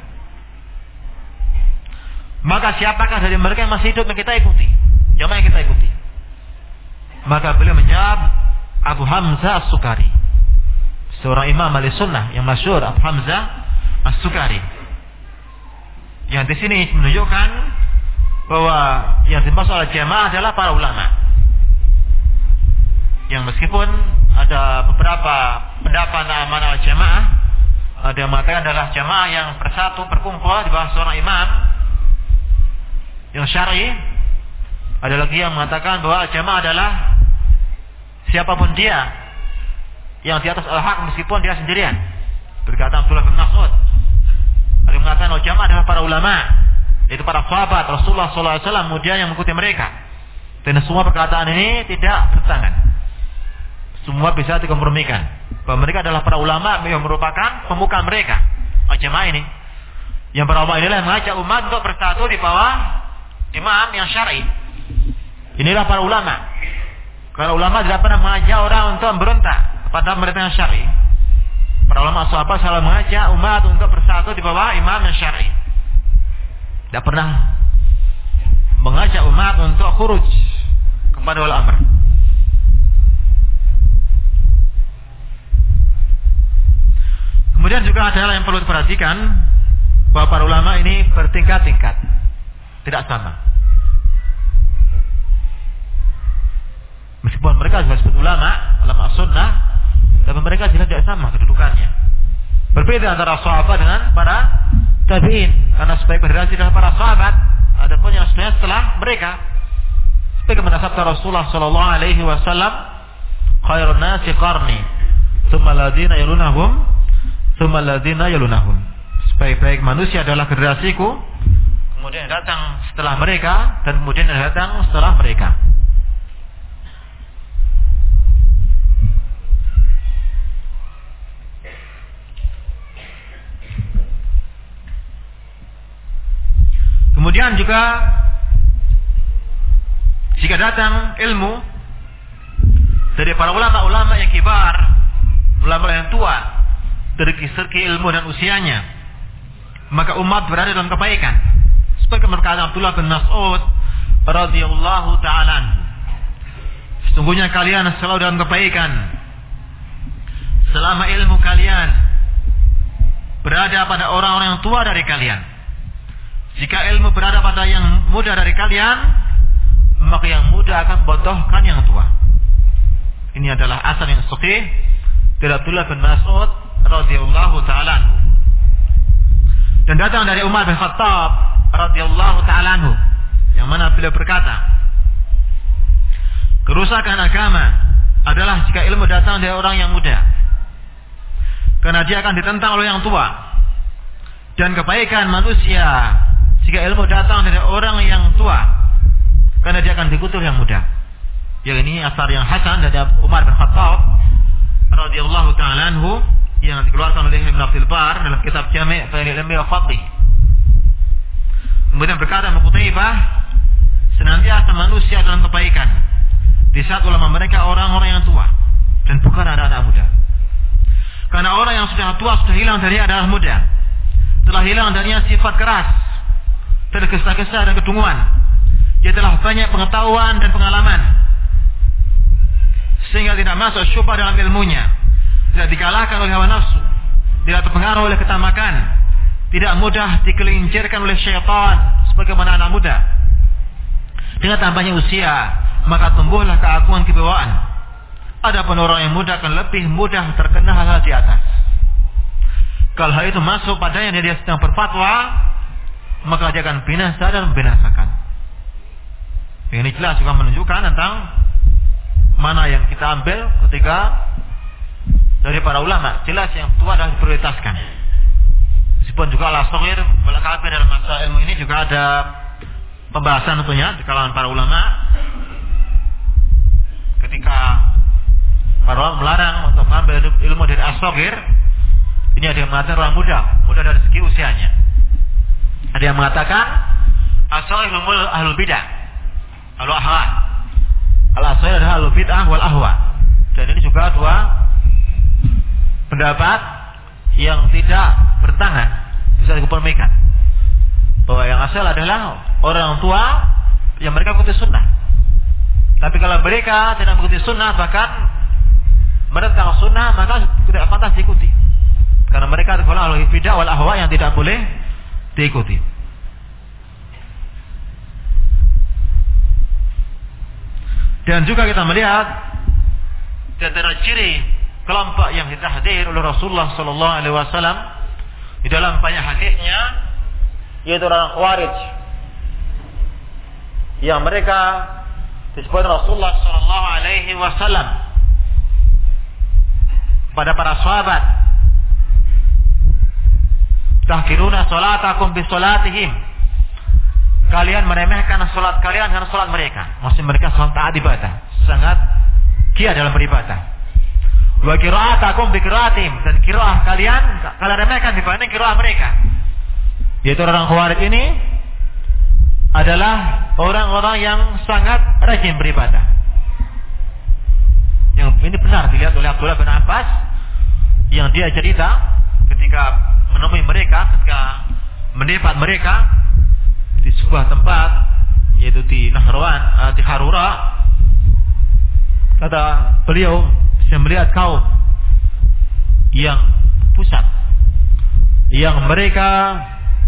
Maka siapakah dari mereka yang masih hidup yang kita ikuti? Jamaah yang kita ikuti. Maka beliau menjawab Abu Hamzah As-Sukari, seorang imam ahli sunnah yang masyhur, Abu Hamzah As-Sukari. Yang di sini menunjukkan bahwa yang dimaksud oleh jamaah adalah para ulama. Yang meskipun ada beberapa pendapat mana jamaah, ada yang mengatakan adalah jamaah yang bersatu berkumpul di bawah seorang imam yang syar'i. Ada lagi yang mengatakan bahwa jamaah adalah siapapun dia yang di atas al-haq meskipun dia sendirian. Berkata Abdullah bin Mas'ud. Ada yang mengatakan bahwa jamaah adalah para ulama, yaitu para sahabat Rasulullah SAW, kemudian yang mengikuti mereka. Dan semua perkataan ini tidak bertentangan. Semua bisa dikompromikan. Bahwa mereka adalah para ulama yang merupakan pemuka mereka. Jamaah ini. Yang para ulama inilah yang mengajak umat untuk bersatu di bawah imam yang syar'i. Inilah para ulama. Para ulama tidak pernah mengajak orang untuk memberontak kepada mereka yang syar'i. Para ulama sahabat selalu mengajak umat untuk bersatu di bawah imam yang syar'i. Tidak pernah mengajak umat untuk khuruj kepada wal amr. Kemudian juga ada hal yang perlu diperhatikan, bahwa para ulama ini bertingkat-tingkat, tidak sama. Meskipun mereka juga disebut ulama sunnah, tapi mereka jelas tidak sama kedudukannya. Berbeda antara sahabat dengan para tabi'in, karena sebaik generasi adalah para sahabat, adapun yang setelah mereka. Sebagaimana sabda Rasulullah sallallahu alaihi wasallam, khairun nasi qarni, tsumma alladziina yalunahum, tsumma alladziina yalunahum. Sebaik-baik manusia adalah generasiku, kemudian datang setelah mereka, dan kemudian datang setelah mereka. Kemudian juga jika datang ilmu dari para ulama-ulama yang kibar, ulama yang tua, dari segi ilmu dan usianya, maka umat berada dalam kebaikan. Seperti perkataan Abdullah bin Mas'ud radhiyallahu ta'ala anhu, sesungguhnya kalian selalu dalam kebaikan selama ilmu kalian berada pada orang-orang yang tua dari kalian. Jika ilmu berada pada yang muda dari kalian, maka yang muda akan bodohkan yang tua. Ini adalah asal yang sahih dari Abdullah bin Mas'ud radhiyallahu ta'ala anhu. Dan datang dari Umar bin Khattab radhiyallahu ta'ala anhu, yang mana beliau berkata, kerusakan agama adalah jika ilmu datang dari orang yang muda, karena dia akan ditentang oleh yang tua. Dan kebaikan manusia jika ilmu datang dari orang yang tua, karena dia akan dikutuk yang muda. Yang ini asar yang hasan dari Umar bin Khattab radhiyallahu ta'ala anhu, yang dikeluarkan oleh Ibn Abdul Bar dalam kitab Jami' Bainil Ilmi wa Fadli. Kemudian berkata Qutaibah, senantiasa manusia dalam kebaikan di saat ulama mereka orang-orang yang tua dan bukan anak-anak muda. Karena orang yang sudah tua sudah hilang dari adalah muda. Telah hilang darinya sifat keras, tergesa-gesa dan kedunguan. Dia telah banyak pengetahuan dan pengalaman, sehingga tidak masuk syubhat dalam ilmunya, tidak dikalahkan oleh hawa nafsu, tidak terpengaruh oleh ketamakan, tidak mudah digelincirkan oleh syaitan sebagaimana anak muda. Dengan tambahnya usia, maka tumbuhlah keagungan kebawaan. Adapun orang yang muda akan lebih mudah terkena hal-hal di atas. Kalau hal itu masuk padanya dan dia sedang berfatwa, maka dia akan binasa dan membinasakan. Ini jelas juga menunjukkan tentang mana yang kita ambil ketika dari para ulama. Jelas yang tua adalah diprioritaskan. Meskipun juga al-saghir wal kabir dalam masalah ilmu ini juga ada pembahasan tentunya di kalangan para ulama. Ketika para ulama melarang untuk mengambil ilmu dari as-saghir, ini ada yang mengatakan orang muda dari segi usianya. Ada yang mengatakan as-saghir ahlul bidah, ahlul ahwa. Al-asghar adalah ahlul bid'ah wal ahwa. Dan ini juga dua pendapat yang tidak bertangan, bisa dikepermikan. Bahwa yang asal adalah orang tua yang mereka ikuti sunnah. Tapi kalau mereka tidak mengikuti sunnah, bahkan menentang sunnah, maka tidak pantas diikuti. Karena mereka adalah ahlul bid'ah wal ahwa yang tidak boleh diikuti. Dan juga kita melihat di antara ciri kelompok yang ditahdzir oleh Rasulullah sallallahu alaihi wasallam di dalam banyak hadisnya, yaitu orang Khawarij, yang mereka disebut Rasulullah sallallahu alaihi wasallam pada para sahabat, tahkiruna salatakum bi salatihim, kalian meremehkan salat kalian dengan salat mereka. Maksud mereka sangat taat ibadah, sangat giat dalam beribadah. Wa qira'atakum bi qira'atihim, dan qira'ah kalian remehkan dibanding qira'ah mereka. Yaitu orang Khawarij ini adalah orang-orang yang sangat rajin beribadah. Yang ini benar dilihat oleh Abdullah bin Abbas, yang dia cerita ketika menemui mereka, ketika mendebat mereka di sebuah tempat, yaitu di Nahrawan, di Harura. Kata beliau, saya melihat kaum yang pusat, yang mereka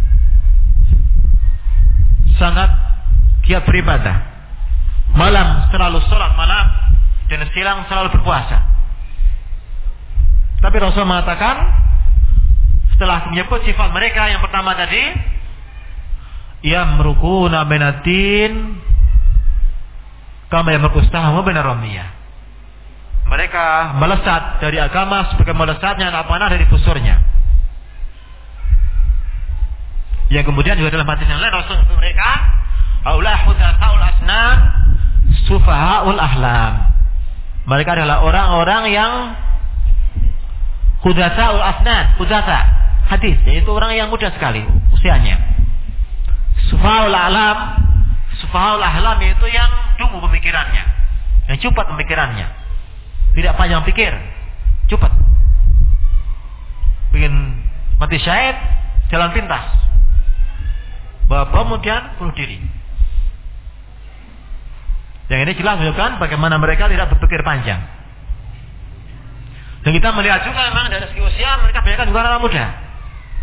sangat giat beribadah, malam selalu sholat malam dan siang selalu berpuasa. Tapi Rasul mengatakan, setelah menyebut sifat mereka yang pertama tadi, yamrukuna minatin kama yamrukustahamu minar ramiyah. Mereka melesat dari agama sebagai melesatnya anak panah dari busurnya. Yang kemudian juga dalam hadis yang lain Rasul mereka aula hudatsaul asnan sufahaul ahlam. Mereka adalah orang-orang yang hudatsaul asnan, hudatsa hadis, yaitu orang yang muda sekali usianya. Sufahaul ahlam, sufahaul ahlam itu yang dungu pemikirannya, yang cepat pemikirannya, tidak panjang pikir, cepat, bikin mati syahid, jalan pintas, bawa kemudian bunuh diri. Yang ini jelas menunjukkan bagaimana mereka tidak berpikir panjang. Dan kita melihat juga memang dari segi usia mereka banyak juga anak muda.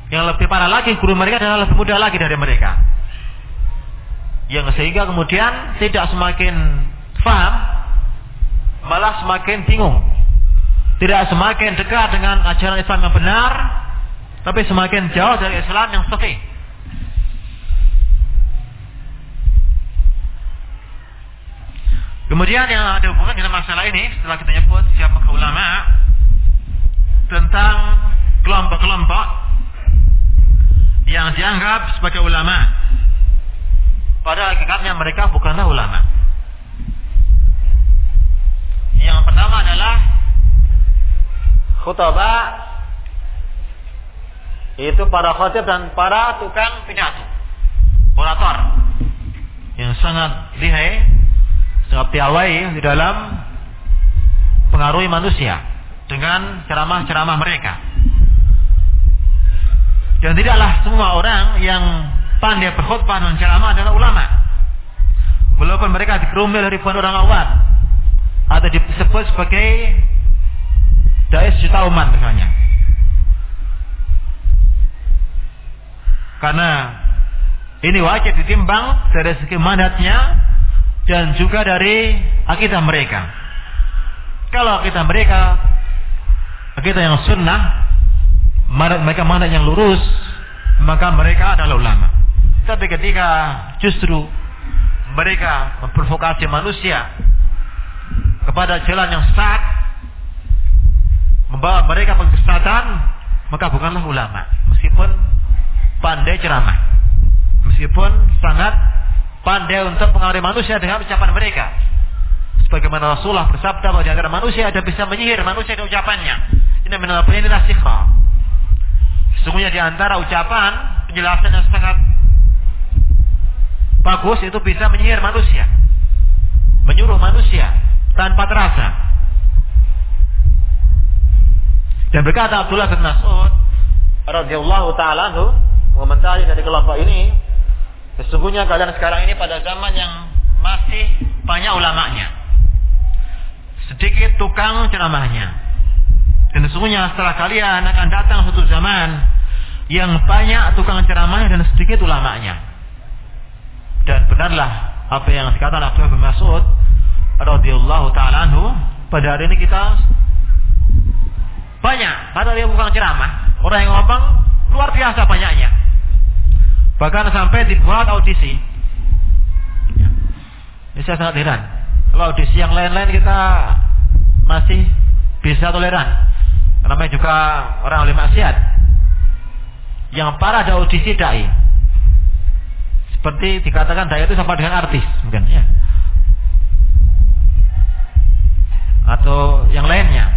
Yang lebih parah lagi, guru mereka adalah lebih muda lagi dari mereka. Yang sehingga kemudian tidak semakin faham, malah semakin bingung. Tidak semakin dekat dengan ajaran Islam yang benar, tapi semakin jauh dari Islam yang sahih. Kemudian yang ada hubungan dengan masalah ini, setelah kita nyebut siapa ulama, tentang kelompok-kelompok yang dianggap sebagai ulama, pada hakikatnya mereka bukanlah ulama. Yang pertama adalah khutbah, itu para khatib dan para tukang pidato, orator yang sangat lihai, sangat piawai di dalam pengaruhi manusia dengan ceramah-ceramah mereka. Dan tidaklah semua orang yang pandai berkhutbah dan ceramah adalah ulama, walaupun mereka dikerumuni oleh ribuan orang awam atau disebut sebagai dai juta umat misalnya. Karena ini wajib ditimbang dari segi mandatnya dan juga dari akidah mereka. Kalau akidah mereka akidah yang sunnah, mereka mandat yang lurus, maka mereka adalah ulama. Tapi ketika justru mereka memprovokasi manusia kepada jalan yang sesat, membawa mereka ke kesesatan, maka bukanlah ulama. Meskipun pandai ceramah, meskipun sangat pandai untuk mengaruhi manusia dengan ucapan mereka. Sebagaimana Rasulullah bersabda bahwa di antara manusia ada bisa menyihir manusia dengan ucapannya. Ini inilah sihra. Sesungguhnya di antara ucapan penjelasan yang sangat bagus itu bisa menyihir manusia, menyuruh manusia tanpa terasa. Dan berkata Abdullah bin Mas'ud radhiyallahu taala anhu mengomentari dari kelompok ini, sesungguhnya kalian sekarang ini pada zaman yang masih banyak ulamanya, sedikit tukang ceramahnya. Dan sesungguhnya setelah kalian akan datang suatu zaman yang banyak tukang ceramahnya dan sedikit ulamanya. Dan benarlah apa yang dikatakan Abdullah bin Mas'ud radhiyallahu taala anhu, pada hari ini kita banyak padahal yang bukan ceramah, orang yang ngomong luar biasa banyaknya. Bahkan sampai dibuat audisi. Ini saya sangat heran. Kalau audisi yang lain-lain kita masih bisa toleran. Namanya juga orang ahli maksiat. Yang parah ada audisi dai. Seperti dikatakan dai itu sama dengan artis, mungkin ya. Atau yang lainnya.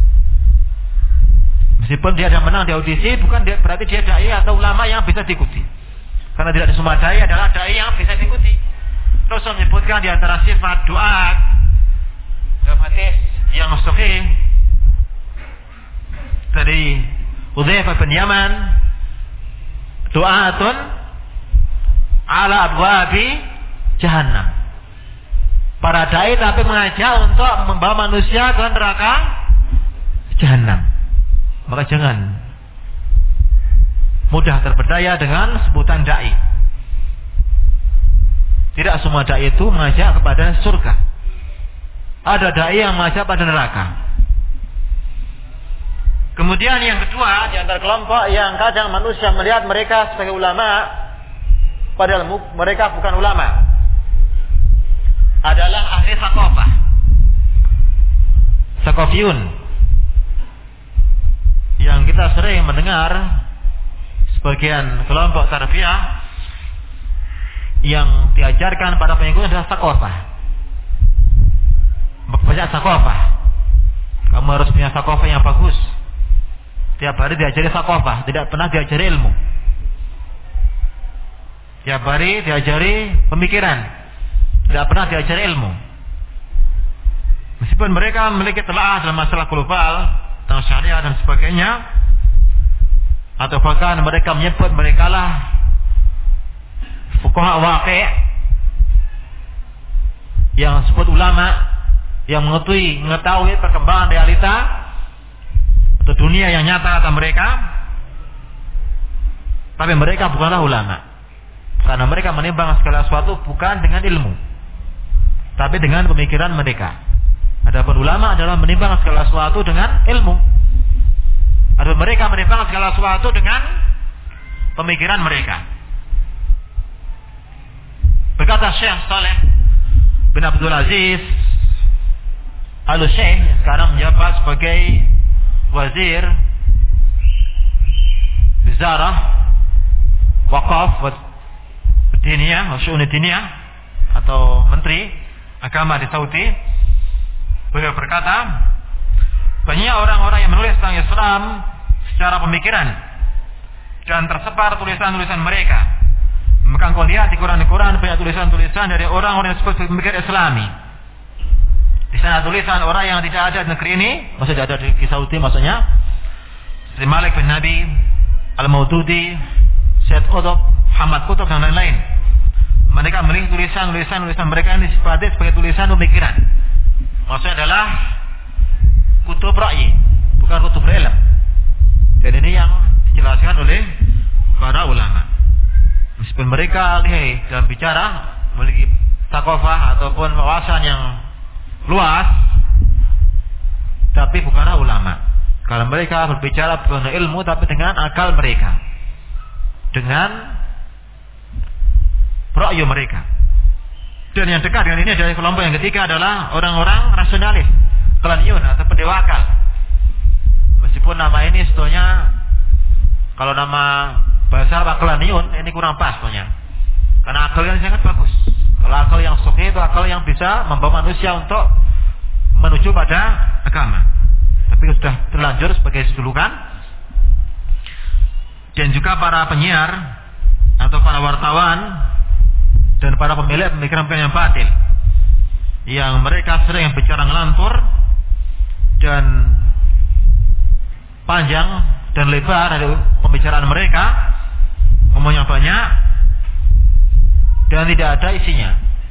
Meskipun dia ada menang di audisi, bukan berarti dia dai atau ulama yang bisa diikuti. Karena tidak semua dai adalah dai yang bisa diikuti. Rasul menyebutkan di antara sifat doa dalam hadis yang sahih dari Hudzaifah bin Yaman, doatun ala abwabi jahannam. Para dai tapi mengajak untuk membawa manusia ke neraka jahannam. Maka jangan mudah terpedaya dengan sebutan dai. Tidak semua dai itu mengajak kepada surga. Ada dai yang mengajak pada neraka. Kemudian yang kedua, di antara kelompok yang kadang manusia melihat mereka sebagai ulama, padahal mereka bukan ulama, adalah ahli sakofah, sakofiyun, yang kita sering mendengar sebagian kelompok tarbiyah yang diajarkan pada pengikutnya adalah sakofah. Banyak sakofah. Kamu harus punya sakofah yang bagus. Tiap hari diajari sakofah, tidak pernah diajari ilmu. Tiap hari diajari pemikiran, tidak pernah diajari ilmu. Meskipun mereka memiliki telaah dalam masalah global, tentang syariah dan sebagainya, atau bahkan mereka menyebut mereka lah fuqaha waqi', yang disebut ulama yang mengetahui perkembangan realita atau dunia yang nyata kata mereka. Tapi mereka bukanlah ulama. Karena mereka menimbang segala sesuatu bukan dengan ilmu, tapi dengan pemikiran mereka. Adapun ulama adalah menimbang segala sesuatu dengan ilmu. Adapun mereka menimbang segala sesuatu dengan pemikiran mereka. Berkata Syekh Saleh bin Abdul Aziz Al-Syekh yang sekarang menjabat sebagai Wazir Wizarah Waqaf Diniyah, Syu'un Diniyah, atau Menteri Agama di Saudi. Beliau berkata, banyak orang-orang yang menulis tentang Islam secara pemikiran dan tersebar tulisan-tulisan mereka. Maka engkau lihat di Quran banyak tulisan-tulisan dari orang-orang yang disebut pemikir Islami. Di sana tulisan orang yang tidak ada di negeri ini, maksudnya ada di Saudi, maksudnya seperti Malik bin Nabi, Al-Maududi, Syed Qutb, Hamad Qutb dan lain-lain. Mereka memilih tulisan mereka ini disebut sebagai tulisan pemikiran. Maksudnya adalah kutub ra'yi, bukan kutub ilm. Dan ini yang dijelaskan oleh para ulama. Meskipun mereka ahli dalam bicara, memiliki thaqafah ataupun wawasan yang luas, tapi bukanlah ulama. Kalau mereka berbicara bukan ilmu, tapi dengan akal mereka, dengan ra'yu mereka. Dan yang dekat dengan ini adalah kelompok yang ketiga adalah orang-orang rasionalis, kelaniyun atau pendewa akal. Meskipun nama ini sebetulnya kalau nama bahasa Arab kelaniyun ini kurang pas sebetulnya. Karena akal yang sangat bagus. Kalau akal yang sahih itu akal yang bisa membawa manusia untuk menuju pada agama. Tapi sudah terlanjur sebagai julukan. Dan juga para penyiar atau para wartawan dan para pemilik pemikiran-pemikiran yang batil, yang mereka sering bicara ngelantur dan panjang dan lebar dari pembicaraan mereka, ngomongnya banyak dan tidak ada isinya.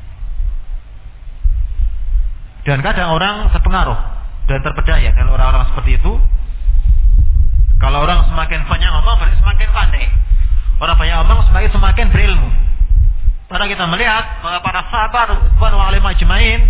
Dan kadang orang terpengaruh dan terpedaya dengan orang-orang seperti itu. Kalau orang semakin banyak ngomong, berarti semakin pandai. Orang banyak ngomong semakin berilmu. Karena kita melihat bahwa para sahabat wa alim ajmain,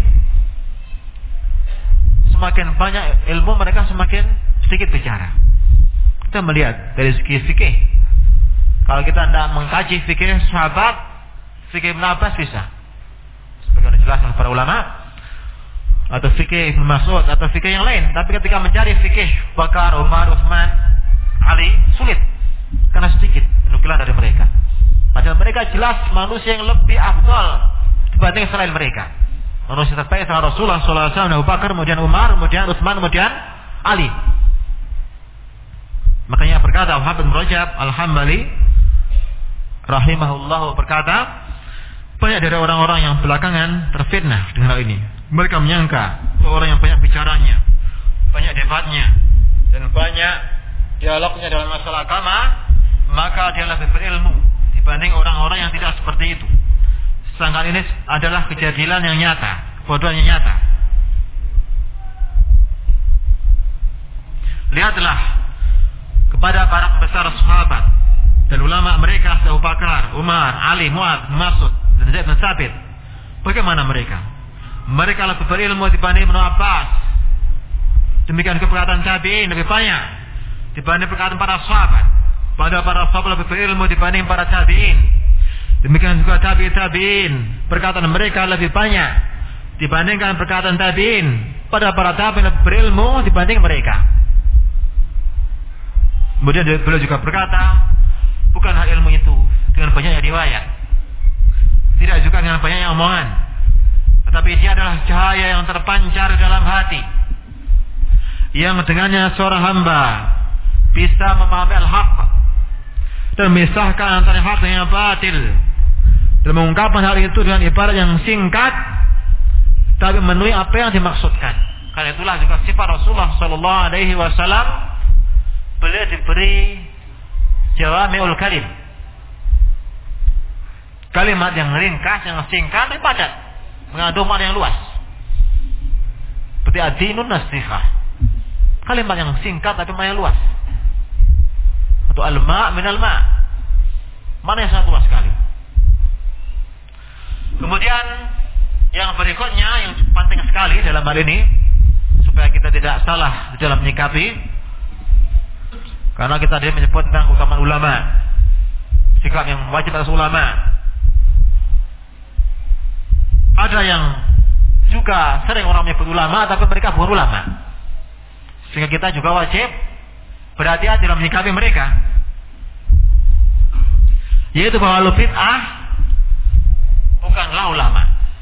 semakin banyak ilmu mereka semakin sedikit bicara. Kita melihat dari segi fikih. Kalau kita hendak mengkaji fikih sahabat, fikih Ibn Abbas bisa, sebagaimana dijelaskan para ulama, atau fikih Ibn Mas'ud atau fikih yang lain. Tapi ketika mencari fikih Bakar, Umar, Utsman, Ali, sulit karena sedikit penukilan dari mereka. Padahal mereka jelas manusia yang lebih afdal dibanding selain mereka. Manusia terbaik setelah Rasulullah SAW, Abu Bakar, kemudian Umar, kemudian Utsman, kemudian Ali. Makanya berkata Muhammad bin Rajab Al-Hambali rahimahullah berkata, banyak dari orang-orang yang belakangan terfitnah dengan hal ini. Mereka menyangka orang yang banyak bicaranya, banyak debatnya, dan banyak dialognya dalam masalah agama, maka dia lebih berilmu dibanding orang-orang yang tidak seperti itu. Sedangkan ini adalah kejadian yang nyata, kebodohan yang nyata. Lihatlah kepada para pembesar sahabat dan ulama mereka, Abu Bakar, Umar, Ali, Mu'adz, Mas'ud, dan Zaid bin Tsabit. Bagaimana mereka? Mereka lebih berilmu dibanding Ibnu Abbas. Demikian perkataan tabi'in lebih banyak dibanding perkataan para sahabat. Padahal para sahabat lebih berilmu dibanding para tabi'in. Demikian juga tabi'in, perkataan mereka lebih banyak dibandingkan perkataan tabi'in. Padahal para tabi'in lebih berilmu dibanding mereka. Kemudian beliau juga berkata, bukan hal ilmu itu dengan banyaknya riwayat, tidak juga dengan banyaknya omongan, tetapi dia adalah cahaya yang terpancar dalam hati, yang dengannya seorang hamba bisa memahami al-haq dan memisahkan antara hak dengan batil, dan mengungkapkan hal itu dengan ibarat yang singkat tapi memenuhi apa yang dimaksudkan. Karena itulah juga sifat Rasulullah sallallahu alaihi wasallam, beliau diberi jawami'ul kalim, kalimat yang ringkas, yang singkat dan padat, mengandung makna yang luas. Seperti ad-dinun nasihah, kalimat yang singkat tapi makna yang luas. Atau al-ma' minal ma', Mana yang sangat luas sekali. Kemudian yang berikutnya yang penting sekali dalam hal ini supaya kita tidak salah dalam menyikapi, karena kita dia menyebut tentang keutamaan ulama, sikap yang wajib atas ulama. Ada yang juga sering orang menyebut ulama tapi mereka bukan ulama, sehingga kita juga wajib berhati-hati dalam menyikapi mereka, yaitu bahwa bid'ah bukanlah ulama,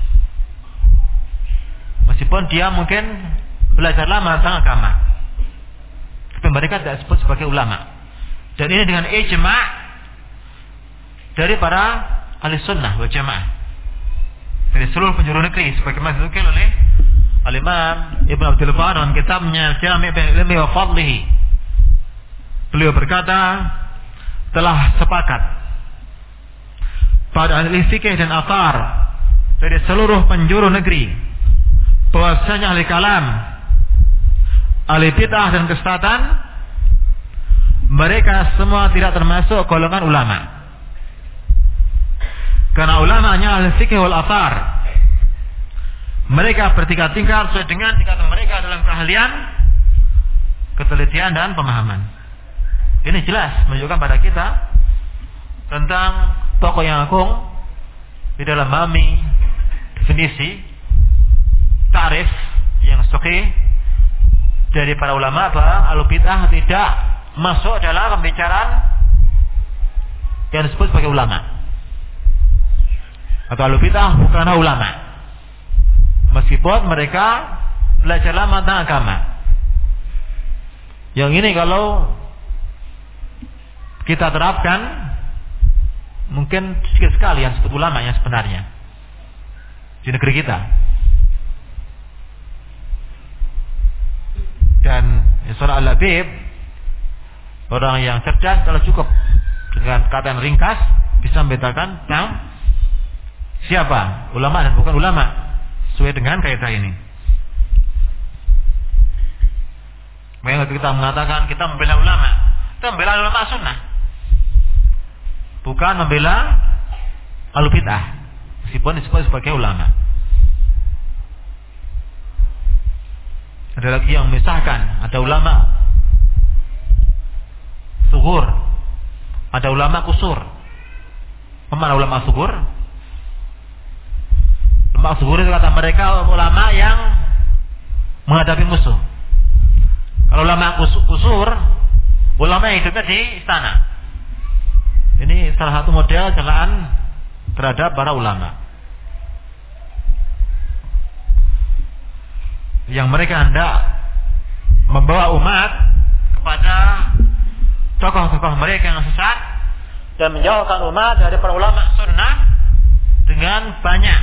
meskipun dia mungkin belajar lama tentang agama, tapi mereka tidak disebut sebagai ulama. Dan ini dengan ijma' dari para ahli sunnah wal jamaah, dari seluruh penjuru negeri, sebagaimana dinukil oleh Al-Imam Ibn Abdul Bar dalam kitabnya Jami' Ilmi wa Fadlihi. Beliau berkata, telah sepakat pada ahli fikih dan athar dari seluruh penjuru negeri bahwasanya ahli kalam, ahli bid'ah dan kesesatan, mereka semua tidak termasuk golongan ulama. Karena ulama hanya ahli fikih wal athar. Mereka bertingkat-tingkat sesuai dengan tingkatan mereka dalam keahlian, ketelitian dan pemahaman. Ini jelas menunjukkan pada kita tentang tokoh yang agung di dalam memahami definisi ta'rif yang sahih dari para ulama bahwa ahlu bid'ah tidak masuk dalam pembicaraan yang disebut sebagai ulama, atau ahlu bid'ah bukanlah ulama meskipun mereka belajar lama tentang agama. Yang ini kalau kita terapkan, mungkin sedikit sekali yang disebut ulama yang sebenarnya di negeri kita. Dan seorang al-labib, orang yang cerdas, kalau cukup dengan kata yang ringkas bisa membedakan tentang siapa ulama dan bukan ulama sesuai dengan kaidah ini. Makanya kita mengatakan kita membela ulama, kita membela ulama sunnah, bukan membela ahlu bid'ah meskipun disebut sebagai ulama. Ada lagi yang memisahkan, ada ulama sugur, ada ulama kusur. Mana ulama sugur? Ulama sugur itu kata mereka ulama yang menghadapi musuh. Kalau ulama kusur, ulama yang hidupnya di istana. Ini salah satu model celaan terhadap para ulama, yang mereka hendak membawa umat kepada tokoh-tokoh mereka yang sesat dan menjauhkan umat dari para ulama sunnah dengan banyak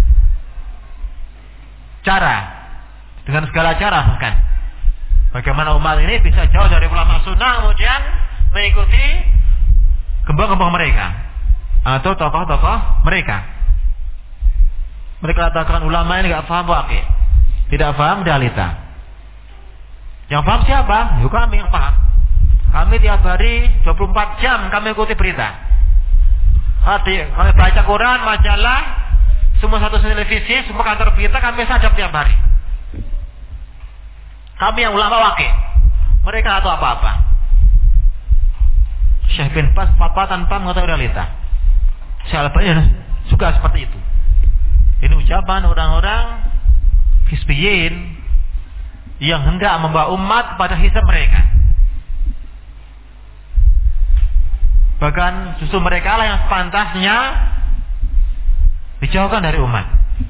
cara, dengan segala cara bahkan. Bagaimana umat ini bisa jauh dari ulama sunnah kemudian mengikuti gembong-gembong mereka atau tokoh-tokoh mereka. Mereka katakan ulama ini tidak paham waqi', tidak paham realita. Yang paham siapa? Yuk kami yang paham. Kami tiap hari 24 jam kami ikuti berita. Kami baca Quran, majalah, semua satu televisi, semua kantor berita kami sadap tiap hari. Kami yang ulama waqi', mereka atau apa-apa. Syekh bin Baz fatwa tanpa mengetahui realita. Syekh Al-Albani juga seperti itu. Ini ucapan orang-orang hizbiyin yang hendak membawa umat kepada hisab mereka. Bahkan justru mereka lah yang sepantasnya dijauhkan dari umat.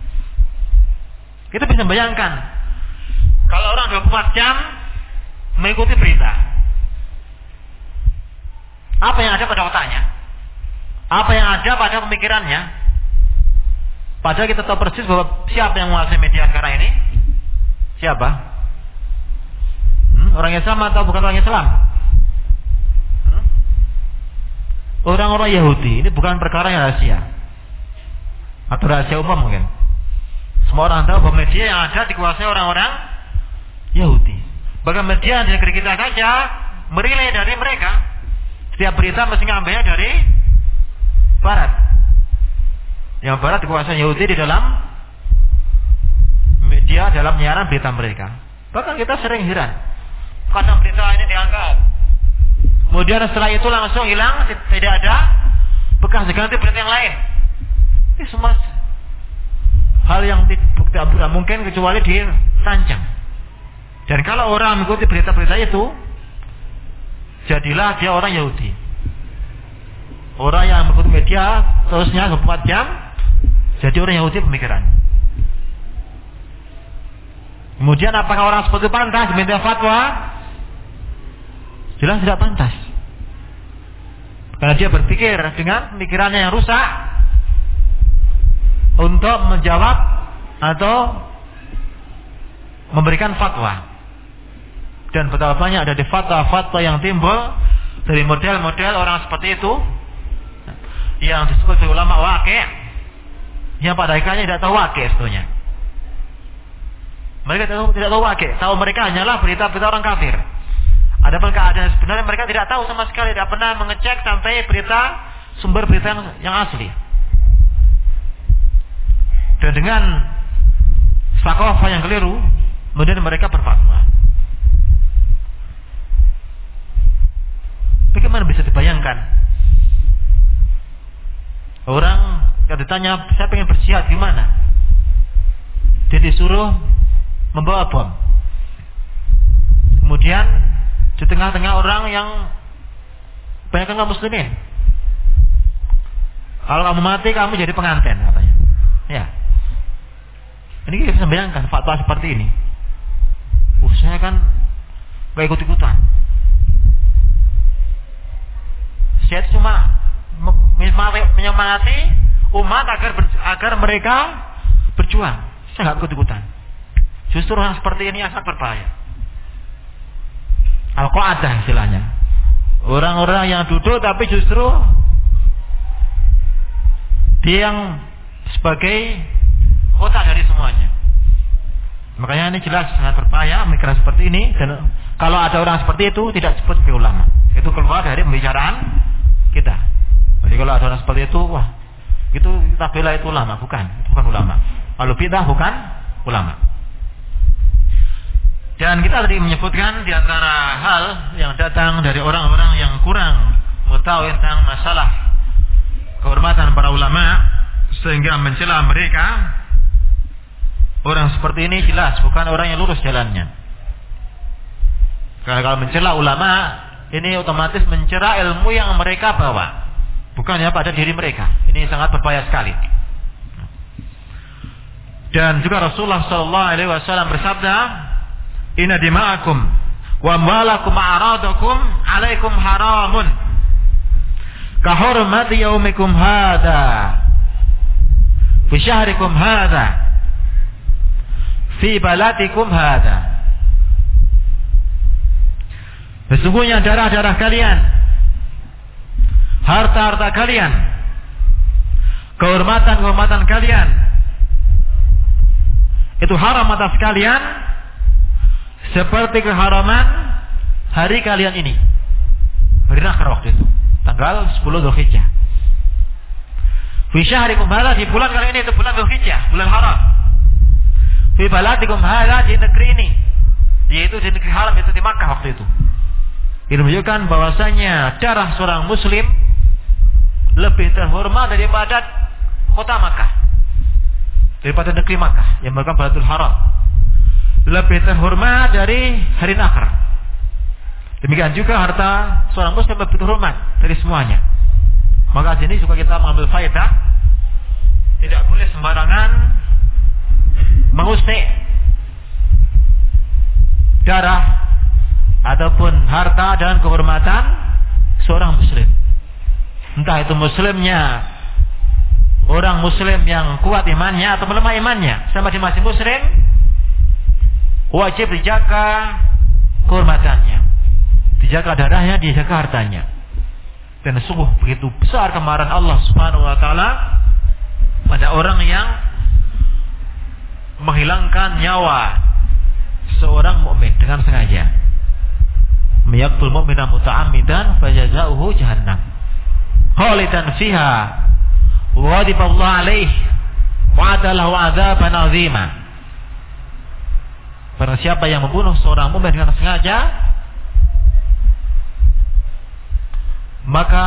Kita bisa bayangkan kalau orang 24 jam mengikuti berita, apa yang ada pada otaknya, apa yang ada pada pemikirannya. Padahal kita tahu persis bahwa siapa yang menguasai media sekarang ini? Siapa? Orang Islam atau bukan orang Islam? Orang-orang Yahudi. Ini bukan perkara yang rahasia atau rahasia umum mungkin. Semua orang tahu bahwa media yang ada dikuasai orang-orang Yahudi. Bahkan media di negeri kita saja merilai dari mereka. Setiap berita mesti ngambilnya dari Barat. Yang Barat dikuasai Yahudi di dalam media, dalam menyiaran berita mereka. Bahkan kita sering heran karena berita ini diangkat, kemudian setelah itu langsung hilang, tidak ada bekas, diganti berita yang lain. Ini semua hal yang tidak mungkin kecuali dirancang. Dan kalau orang mengikuti berita-berita itu, jadilah dia orang Yahudi. Orang yang mengikuti media terusnya 24 jam, jadi orang Yahudi pemikiran. Kemudian apakah orang seperti pantas diminta fatwa? Jelas tidak pantas. Karena dia berpikir dengan pemikirannya yang rusak untuk menjawab atau memberikan fatwa. Dan betapa banyak ada di fatwa-fatwa yang timbul dari model-model orang seperti itu yang disebut ulama waqi', yang pada akhirnya tidak tahu waqi' sebetulnya. Mereka tidak tahu waqi', tahu mereka hanyalah berita-berita orang kafir. Adapun keadaan sebenarnya mereka tidak tahu sama sekali, tidak pernah mengecek sampai sumber berita yang asli. Dan dengan sakofah yang keliru, kemudian mereka berfatwa. Bagaimana bisa dibayangkan orang yang ditanya, saya pengen berjihad gimana? Dia disuruh membawa bom. Kemudian di tengah-tengah orang yang banyak kaum muslimin, kalau kamu mati kamu jadi pengantin katanya. Ya, ini kita bisa bayangkan fatwa seperti ini. Saya kan gak ikut-ikutan. Saya cuma menyemangati umat agar mereka berjuang. Saya gak ikut-ikutan. Justru orang seperti ini yang sangat berbahaya. Al-Qa'adah istilahnya. Orang-orang yang duduk tapi justru dia yang sebagai kota dari semuanya. Makanya ini jelas sangat berbahaya pemikiran seperti ini. Dan kalau ada orang seperti itu tidak disebut sebagai ulama. Itu keluar dari pembicaraan kita. Jadi kalau ada orang seperti itu, wah, itu kita bela itu ulama, bukan. Itu bukan ulama. Kalau bidah bukan ulama. Dan kita tadi menyebutkan di antara hal yang datang dari orang-orang yang kurang mengetahui tentang masalah kehormatan para ulama sehingga mencela mereka. Orang seperti ini jelas bukan orang yang lurus jalannya. Karena kalau mencela ulama, ini otomatis mencela ilmu yang mereka bawa, bukannya pada diri mereka. Ini sangat berbahaya sekali. Dan juga Rasulullah SAW bersabda, inna dima'akum wa amwalakum a'radakum alaikum haramun kahurmati yaumikum hadha fi syahrikum hadha fi baladikum hadha. Sesungguhnya darah-darah kalian, harta-harta kalian, kehormatan-kehormatan kalian itu haram atas kalian seperti keharaman hari kalian ini. Hari Nahr waktu itu, tanggal 10 Dzulhijjah. Fi syahrikum hadza, di bulan kali ini, itu bulan Dzulhijjah, bulan haram. Fi baladikum hadza, di negeri ini, yaitu di negeri haram, itu di Makkah waktu itu. Ini menunjukkan bahwasanya darah seorang muslim lebih terhormat daripada kota Makkah, daripada negeri Makkah yang merupakan Baladul Haram. Lebih terhormat dari hari Nahr. Demikian juga harta seorang muslim lebih terhormat dari semuanya. Maka sini juga kita mengambil faedah, tidak boleh sembarangan mengusik darah ataupun harta dan kehormatan seorang muslim. Entah itu muslimnya orang muslim yang kuat imannya atau melemah imannya, sama dia masih muslim, wajib dijaga kehormatannya, dijaga darahnya, dijaga hartanya. Dan sungguh begitu besar kemarahan Allah Subhanahu wa taala pada orang yang menghilangkan nyawa seorang mukmin dengan sengaja. Mayaqtul mu'mina muta'ammidan fajazaohu jahannam khalidan fiha ghadiballahu alaihi wa adalahu 'adzaban 'azima. Barang siapa yang membunuh seorang mukmin dengan sengaja, maka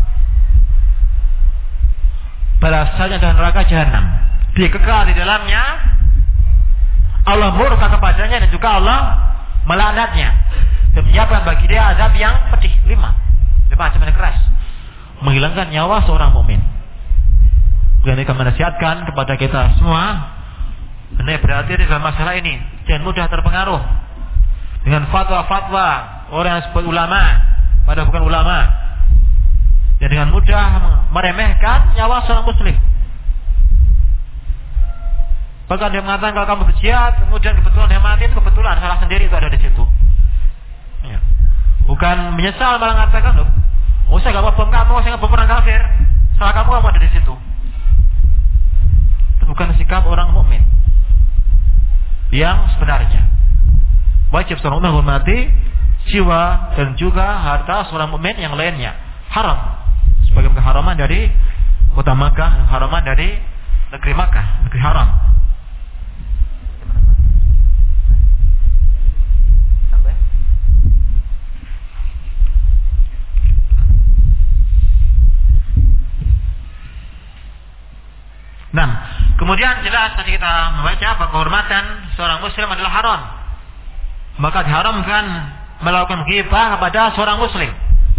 balasannya adalah neraka jahanam. Dia kekal di dalamnya, Allah murka kepadanya dan juga Allah melaknatnya dan menyiapkan bagi dia azab yang pedih. 5 macam yang keras, menghilangkan nyawa seorang mukmin. Dan kami menasihatkan kepada kita semua, hendaknya berhati-hati dalam masalah ini. Jangan mudah terpengaruh dengan fatwa-fatwa orang yang disebut ulama padahal bukan ulama, dan dengan mudah meremehkan nyawa seorang muslim. Bahkan dia mengatakan kalau kamu berjihad kemudian kebetulan dia mati, itu kebetulan, salah sendiri, itu ada di situ. Ya. Bukan menyesal, malah mengatakan, loh, saya gak mau bom kamu, saya gak mau perang kafir, salah kamu ada di situ. Itu bukan sikap orang mukmin yang sebenarnya. Wajib seorang mukmin menghormati jiwa dan juga harta seorang mukmin yang lainnya. Haram sebagai keharaman dari kota Makkah, haraman dari negeri Makkah, negeri haram. Nah, kemudian jelas tadi kita membaca bahwa kehormatan seorang muslim adalah haram. Maka diharamkan melakukan ghibah kepada seorang muslim.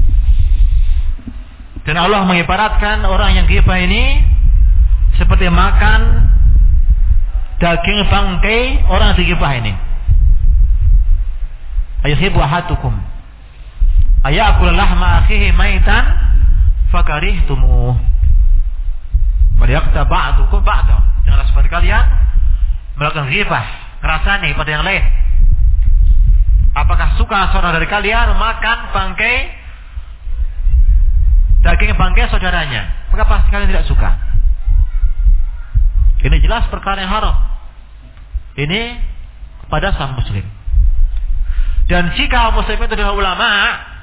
Dan Allah mengibaratkan orang yang ghibah ini seperti makan daging bangkai orang yang dighibah ini. Ayuhibbu ahadukum ayakul lahma akhihi maitan fakarihtumuh. Waliyaqta ba'dukum ba'da. Janganlah seperti kalian melakukan ghibah, ngerasani pada yang lain. Apakah suka saudara dari kalian makan bangkai daging bangkai saudaranya? Maka pasti kalian tidak suka. Ini jelas perkara yang haram. Ini pada sang muslim. Dan jika muslim itu adalah ulama,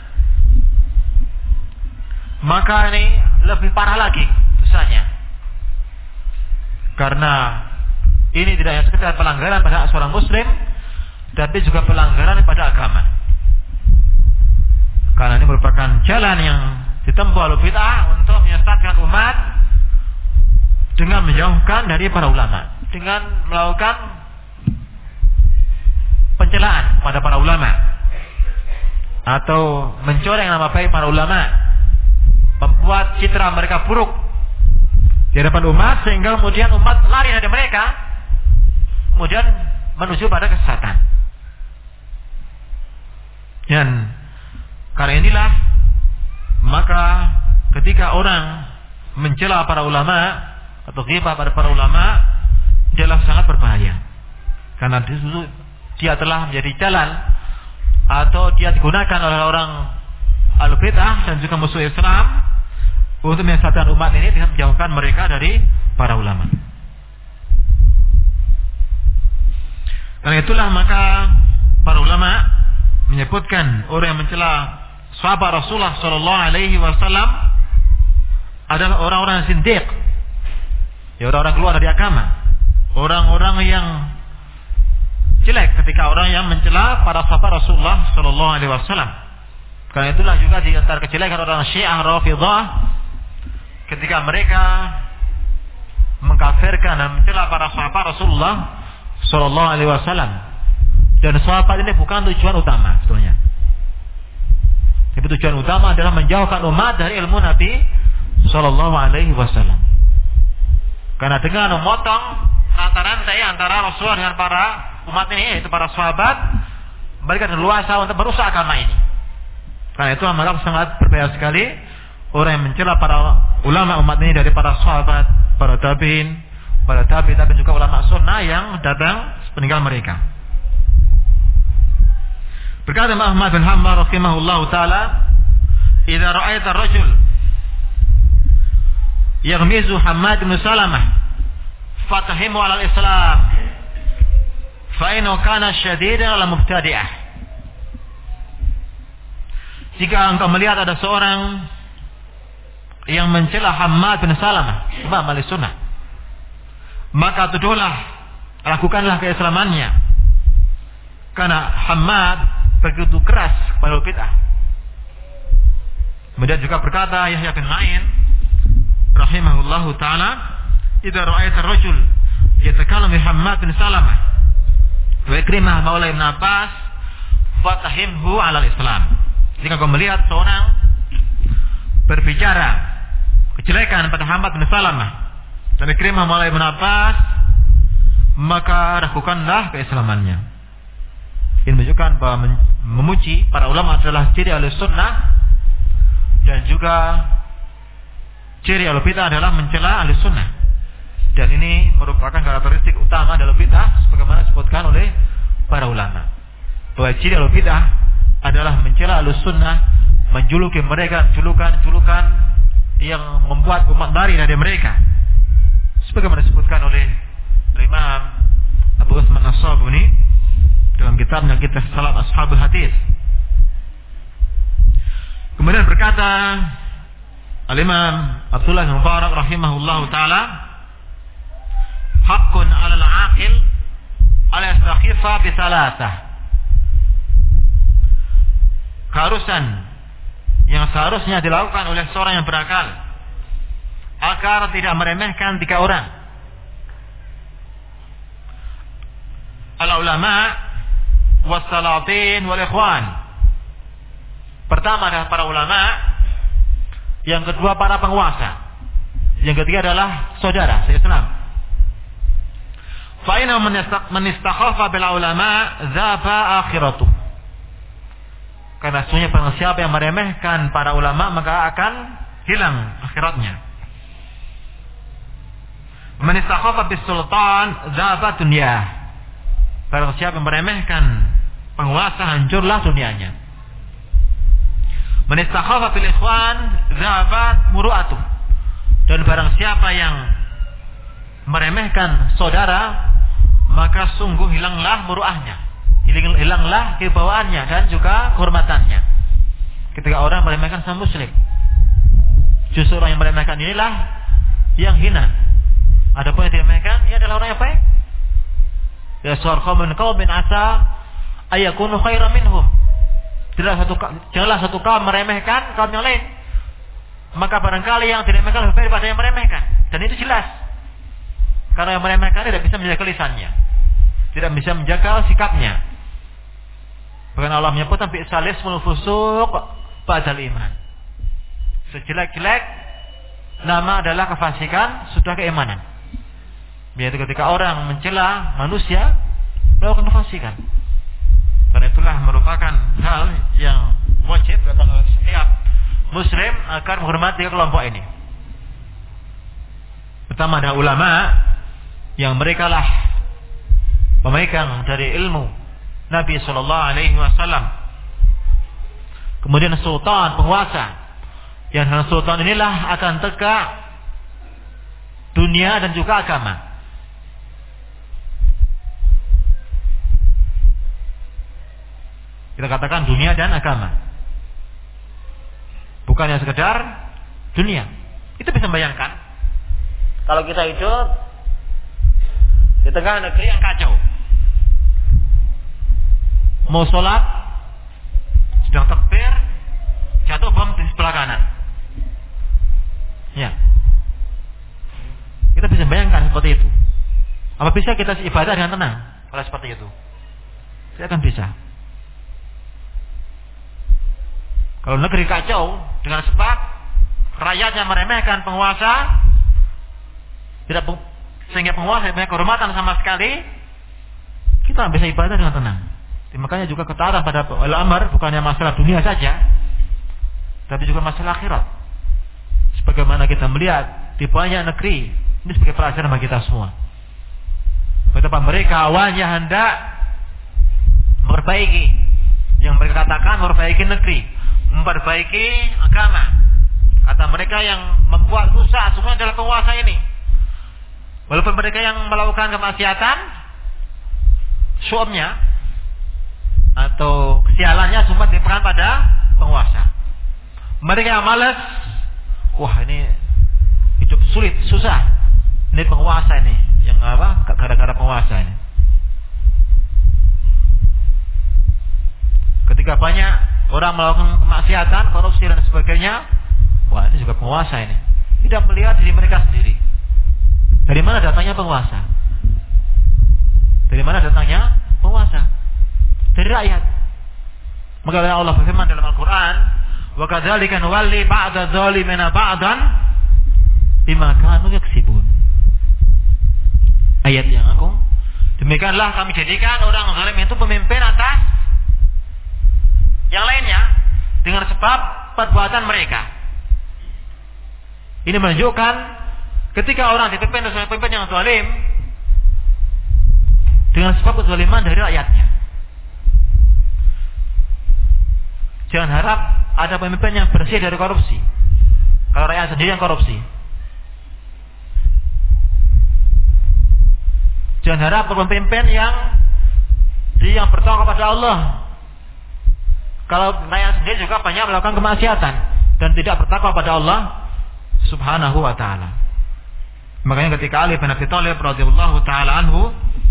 maka ini lebih parah lagi dosanya. Karena ini tidak hanya sekedar pelanggaran pada seorang muslim, tapi juga pelanggaran pada agama. Karena ini merupakan jalan yang ditempuh oleh bid'ah untuk menyesatkan umat dengan menjauhkan dari para ulama, dengan melakukan pencelaan pada para ulama atau mencoreng nama baik para ulama, membuat citra mereka buruk di hadapan umat sehingga kemudian umat lari dari mereka, kemudian menuju pada kesesatan. Dan karena inilah maka ketika orang mencela para ulama atau ghibah pada para ulama, dia adalah sangat berbahaya. Karena dia telah menjadi jalan atau dia digunakan oleh orang al-bid'ah dan juga musuh Islam untuk menyesatkan umat ini dengan menjauhkan mereka dari para ulama. Karena itulah maka para ulama menyebutkan orang yang mencela sahabat Rasulullah sallallahu alaihi wasallam adalah orang-orang yang zindiq. Ya, orang-orang keluar dari agama. Orang-orang yang jelek ketika orang yang mencela para sahabat Rasulullah sallallahu alaihi wasallam. Karena itulah juga di antara kejelekan orang Syiah Rafidhah ketika mereka mengkafirkan dan mencela para sahabat Rasulullah sallallahu alaihi wasallam. Dan sahabat ini bukan tujuan utama sebetulnya. Tapi tujuan utama adalah menjauhkan umat dari ilmu Nabi sallallahu alaihi wasallam. Karena dengan memotong rantai antara Rasulullah dengan para umat ini, yaitu para sahabat, mereka leluasa untuk merusak agama ini. Karena itu maka sangat berbahaya sekali orang yang mencela para ulama umat ini dari para sahabat, para tabi'in, para tabi'in juga ulama sunnah yang datang sepeninggal mereka. Berkata Ahmad bin Hanbal rahimahullahu taala, "Idza ra'aita ar-rajul yaghmizu Hammad bin Salamah fatahimu 'ala al-Islam fa innahu kana shadidan 'ala mubtadi'ah." Jika engkau melihat ada seorang yang mencela Hammad bin Salamah, imam Ahlussunnah, maka tuduhlah, lakukanlah keislamannya, karena Hammad begitu keras kepada bid'ah. Kemudian juga berkata Yahya bin Ma'in rahimahullahu taala, "Idza ra'aita ar-rajul yatakallamu bi Hammad bin Salamah wa Ikrimah maula Ibn Abbas fatahimhu 'ala al-Islam." Jika kau melihat seorang berbicara kejelekan pada Hammad bin Salamah dan Ikrimah maula Ibn Abbas, maka ragukanlah keislamannya. Ini menunjukkan bahwa memuji para ulama adalah ciri Ahlussunnah, dan juga ciri Ahlul-Bidah adalah mencela Ahlussunnah. Dan ini merupakan karakteristik utama dalam bid'ah sebagaimana disebutkan oleh para ulama. Bahwa ciri Ahlul-Bidah adalah mencela Ahlussunnah, menjuluki mereka julukan-julukan yang membuat umat lari dari mereka. Sebagaimana disebutkan oleh Imam Abu Utsman As-Sabuni dalam kitabnya Kitab Salam Ashabul Hadis. Kemudian berkata Al-Imam Abdullah bin Mubarak rahimahullahu taala, "Haqqun 'alal 'aqil ala yastakhifa bi thalathah." Keharusan yang seharusnya dilakukan oleh seorang yang berakal agar tidak meremehkan 3 orang. Al-ulama was-salatin wal ikhwan. Pertama adalah para ulama, yang kedua para penguasa, yang ketiga adalah saudara se-Islam. Fa inna man istakhafa bil ulama dzaba akhiratuh. Karena sesungguhnya barang siapa yang meremehkan para ulama maka akan hilang akhiratnya. Man istakhafa bis sultan dzaba dunyah. Barang siapa yang meremehkan penguasa, hancurlah dunianya. Man istakhafa bil ikhwan dzabat muru'atuh. Dan barang siapa yang meremehkan saudara, maka sungguh hilanglah muru'ahnya, hilanglah kebawaannya dan juga kehormatannya. Ketika orang meremehkan sama muslim, justru orang yang meremehkan inilah yang hina. Adapun yang diremehkan, ia adalah orang yang baik. Ya sarqamun qaumin asa ayakunu khairan minhum. Janganlah satu kaum meremehkan kaum yang lain, maka barangkali yang diremehkan lebih baik daripada yang meremehkan. Dan itu jelas, karena yang meremehkan tidak bisa menjaga lisannya, tidak bisa menjaga sikapnya. Bahkan Allah menyebutkan bi'sal ismul fusuq ba'dal iman. Sejelek-jelek nama adalah kefasikan sudah keimanan. Yaitu ketika orang mencela manusia melakukan kefasikan. Karena itulah merupakan hal yang wajib bagi setiap muslim agar menghormati kelompok ini. Pertama ada ulama yang mereka lah pemegang dari ilmu Nabi SAW. Kemudian sultan, penguasa, yang dengan sultan inilah akan tegak dunia dan juga agama. Kita katakan dunia dan agama, bukan yang sekedar dunia. Itu bisa membayangkan kalau kita hidup di tengah negeri yang kacau, mau sholat sedang takbir, jatuh bom di sebelah kanan. Ya, kita bisa membayangkan seperti itu. Apa bisa kita ibadah dengan tenang kalau seperti itu? Tidak akan bisa. Kalau negeri kacau dengan sebab rakyatnya meremehkan penguasa, sehingga penguasa punya kehormatan sama sekali, kita bisa ibadah dengan tenang. Makanya juga ketaatan pada al-amr bukannya masalah dunia saja, tapi juga masalah akhirat. Sebagaimana kita melihat di banyak negeri, ini sebagai pelajaran bagi kita semua. Betapa mereka awalnya hendak memperbaiki, yang mereka katakan memperbaiki negeri, memperbaiki agama. Kata mereka yang membuat rusak semua adalah penguasa ini. Walaupun mereka yang melakukan kemaksiatan, syu'umnya atau kesialannya semua diperan pada penguasa. Mereka yang malas wah ini hidup sulit, susah. Ini penguasa ini, yang apa? Gara-gara penguasa ini. Ketika banyak orang melakukan kemaksiatan, korupsi dan sebagainya, wah ini juga penguasa ini. Tidak melihat diri mereka sendiri. Dari mana datangnya penguasa? Dari mana datangnya penguasa? Dari rakyat. Maka Allah berfirman dalam Al-Quran, wa kadzalika nuwalli ba'da dzalimina ba'dan bima kanu yaksibun. Ayat yang agung. Demikianlah kami jadikan orang zalim itu pemimpin atas yang lainnya dengan sebab perbuatan mereka. Ini menunjukkan ketika orang dipimpin oleh pemimpin yang zalim dengan sebab kezaliman dari rakyatnya. Jangan harap ada pemimpin yang bersih dari korupsi. Kalau rakyat sendiri yang korupsi. Jangan harap pemimpin yang bertakwa kepada Allah. Kalau rakyat sendiri juga banyak melakukan kemaksiatan dan tidak bertakwa kepada Allah Subhanahu wa taala. Makanya ketika Ali bin Abi Thalib radhiyallahu taala anhu,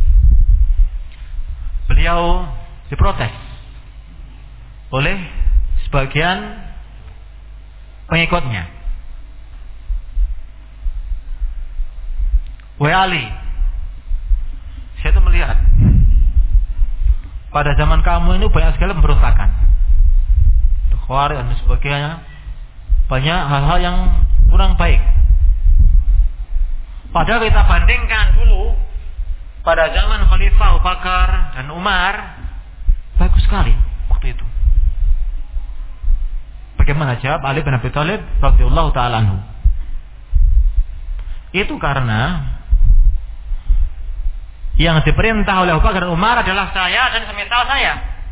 beliau diprotes oleh sebagian pengikutnya. Wahai Ali, saya itu melihat pada zaman kamu ini banyak sekali pemberontakan, Khawarij dan sebagainya, banyak hal-hal yang kurang baik. Padahal kita bandingkan dulu pada zaman Khalifah Abu Bakar dan Umar, bagus sekali waktu itu. Bagaimana jawab Ali bin Abi Thalib radhiyallahu taala anhu? Itu karena yang diperintah oleh Abu Bakar dan Umar adalah saya dan semisal saya.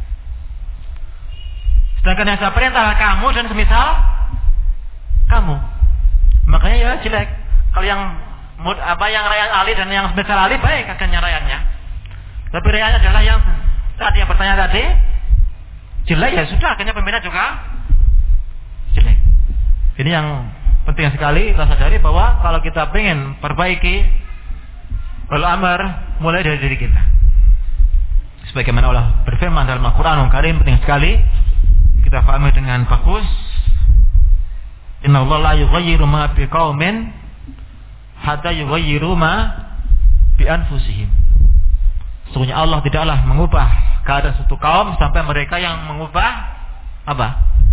Sedangkan yang saya perintah kamu dan semisal kamu. Makanya ya jelek. Kalau yang rakyat Ali dan yang semisal Ali baik akhirnya rakyatnya. Tapi rakyatnya adalah yang tadi yang bertanya tadi jelek, ya sudah akhirnya pemimpinnya juga jelek. Ini yang penting sekali kita sadari bahwa kalau kita ingin perbaiki al-amr mulai dari diri kita. Sebagaimana Allah berfirman dalam Al-Quran Al-Karim, penting sekali kita pahami dengan bagus. Inna Allah la yughayyiru ma biqaumin hatta yughayyiru ma bi anfusihim. Sesungguhnya Allah tidaklah mengubah keadaan suatu kaum sampai mereka yang mengubah apa?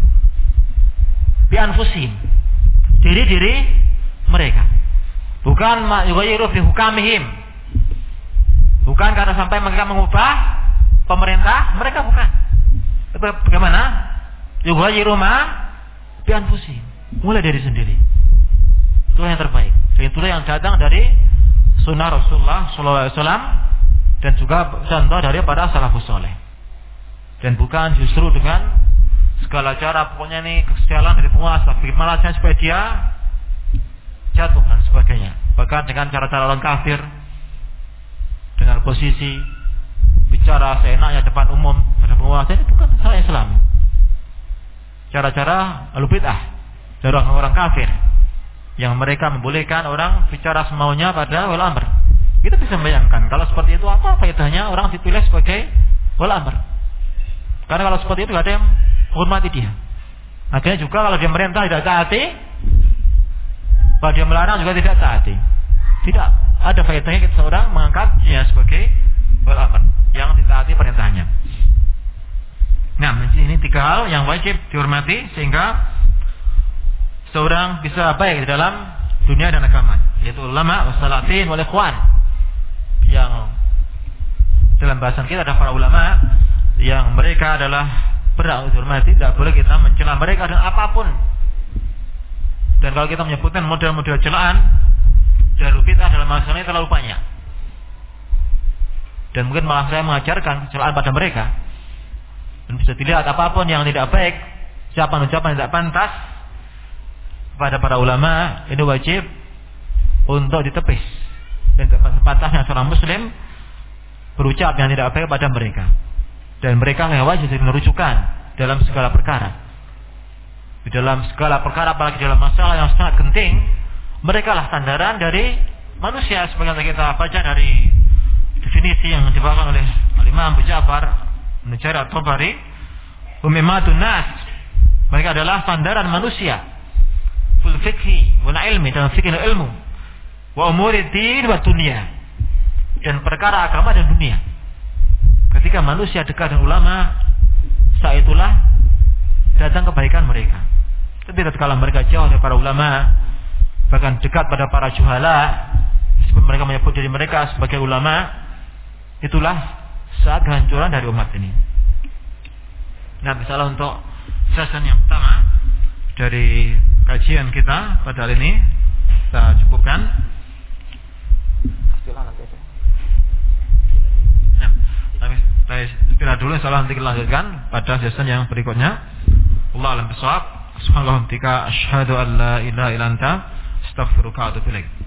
Bi anfusihim, diri-diri mereka. Bukan ma yughayyiru fi hukamihim. Bukan karena sampai mereka mengubah pemerintah, mereka bukan. Tapi bagaimana? Yughayyiru ma bi anfusihim. Mulai dari sendiri. Itulah yang terbaik. Itulah yang datang dari sunnah Rasulullah SAW dan juga contoh dari para salafus soleh. Dan bukan justru dengan segala cara, pokoknya ini kesalahan dari penguasa, bagaimana caranya supaya dia jatuh dan sebagainya. Bahkan dengan cara-cara orang kafir, dengan posisi bicara seenaknya depan umum pada penguasa, itu bukan cara Islam. Cara-cara al-bid'ah dari orang-orang kafir yang mereka membolehkan orang bicara semaunya pada wal amr. Kita bisa membayangkan kalau seperti itu apa faedahnya orang dipilih sebagai wal amr. Karena kalau seperti itu tidak ada yang menghormati dia. Akhirnya juga kalau dia merintah tidak taati, kalau dia melarang juga tidak taati. Tidak ada faedahnya seorang mengangkat dia sebagai wal amr yang ditaati perintahnya. Nah, ini 3 hal yang wajib dihormati sehingga seorang bisa baik di dalam dunia dan agama, yaitu ulama, wassalatin, wal ikhwan. Yang dalam bahasan kita ada para ulama yang mereka adalah berhak dihormati, tidak boleh kita mencela mereka dan apapun. Dan kalau kita menyebutkan model-model celaan dari bid'ah dalam masalah ini terlalu banyak. Dan mungkin malah saya mengajarkan celaan pada mereka. Dan bisa dilihat apapun yang tidak baik, ucapan-ucapan yang tidak pantas pada para ulama, ini wajib untuk ditepis. Dan pantasnya seorang muslim berucap yang tidak baik pada mereka. Dan mereka yang wajib jadi rujukan dalam segala perkara. di dalam segala perkara, apalagi dalam masalah yang sangat genting, mereka lah sandaran dari manusia. Sebagaimana kita baca dari definisi yang dibawakan oleh Imam Abu Ja'far An-Nujairi At-Tabari, ummatun nas, mereka adalah sandaran manusia, fil fikhi wal ilmi, dalam fikih dan ilmu, wa umurid din wa dunia, dan perkara agama dan dunia. Ketika manusia dekat dengan ulama, saat itulah datang kebaikan mereka. Tidak kala mereka jauh dari para ulama, bahkan dekat pada para juhala, meskipun mereka menyebut diri mereka sebagai ulama, itulah saat kehancuran dari umat ini. Nah, misalnya untuk sesi yang pertama dari kajian kita pada hari ini kita cukupkan. Nah, kita dulu, insyaallah nanti kita lanjutkan pada sesi yang berikutnya. Allah alam bisawab. Subhanallah, asyhadu an la ilaha illa anta, astaghfiruka wa atubu ilaik.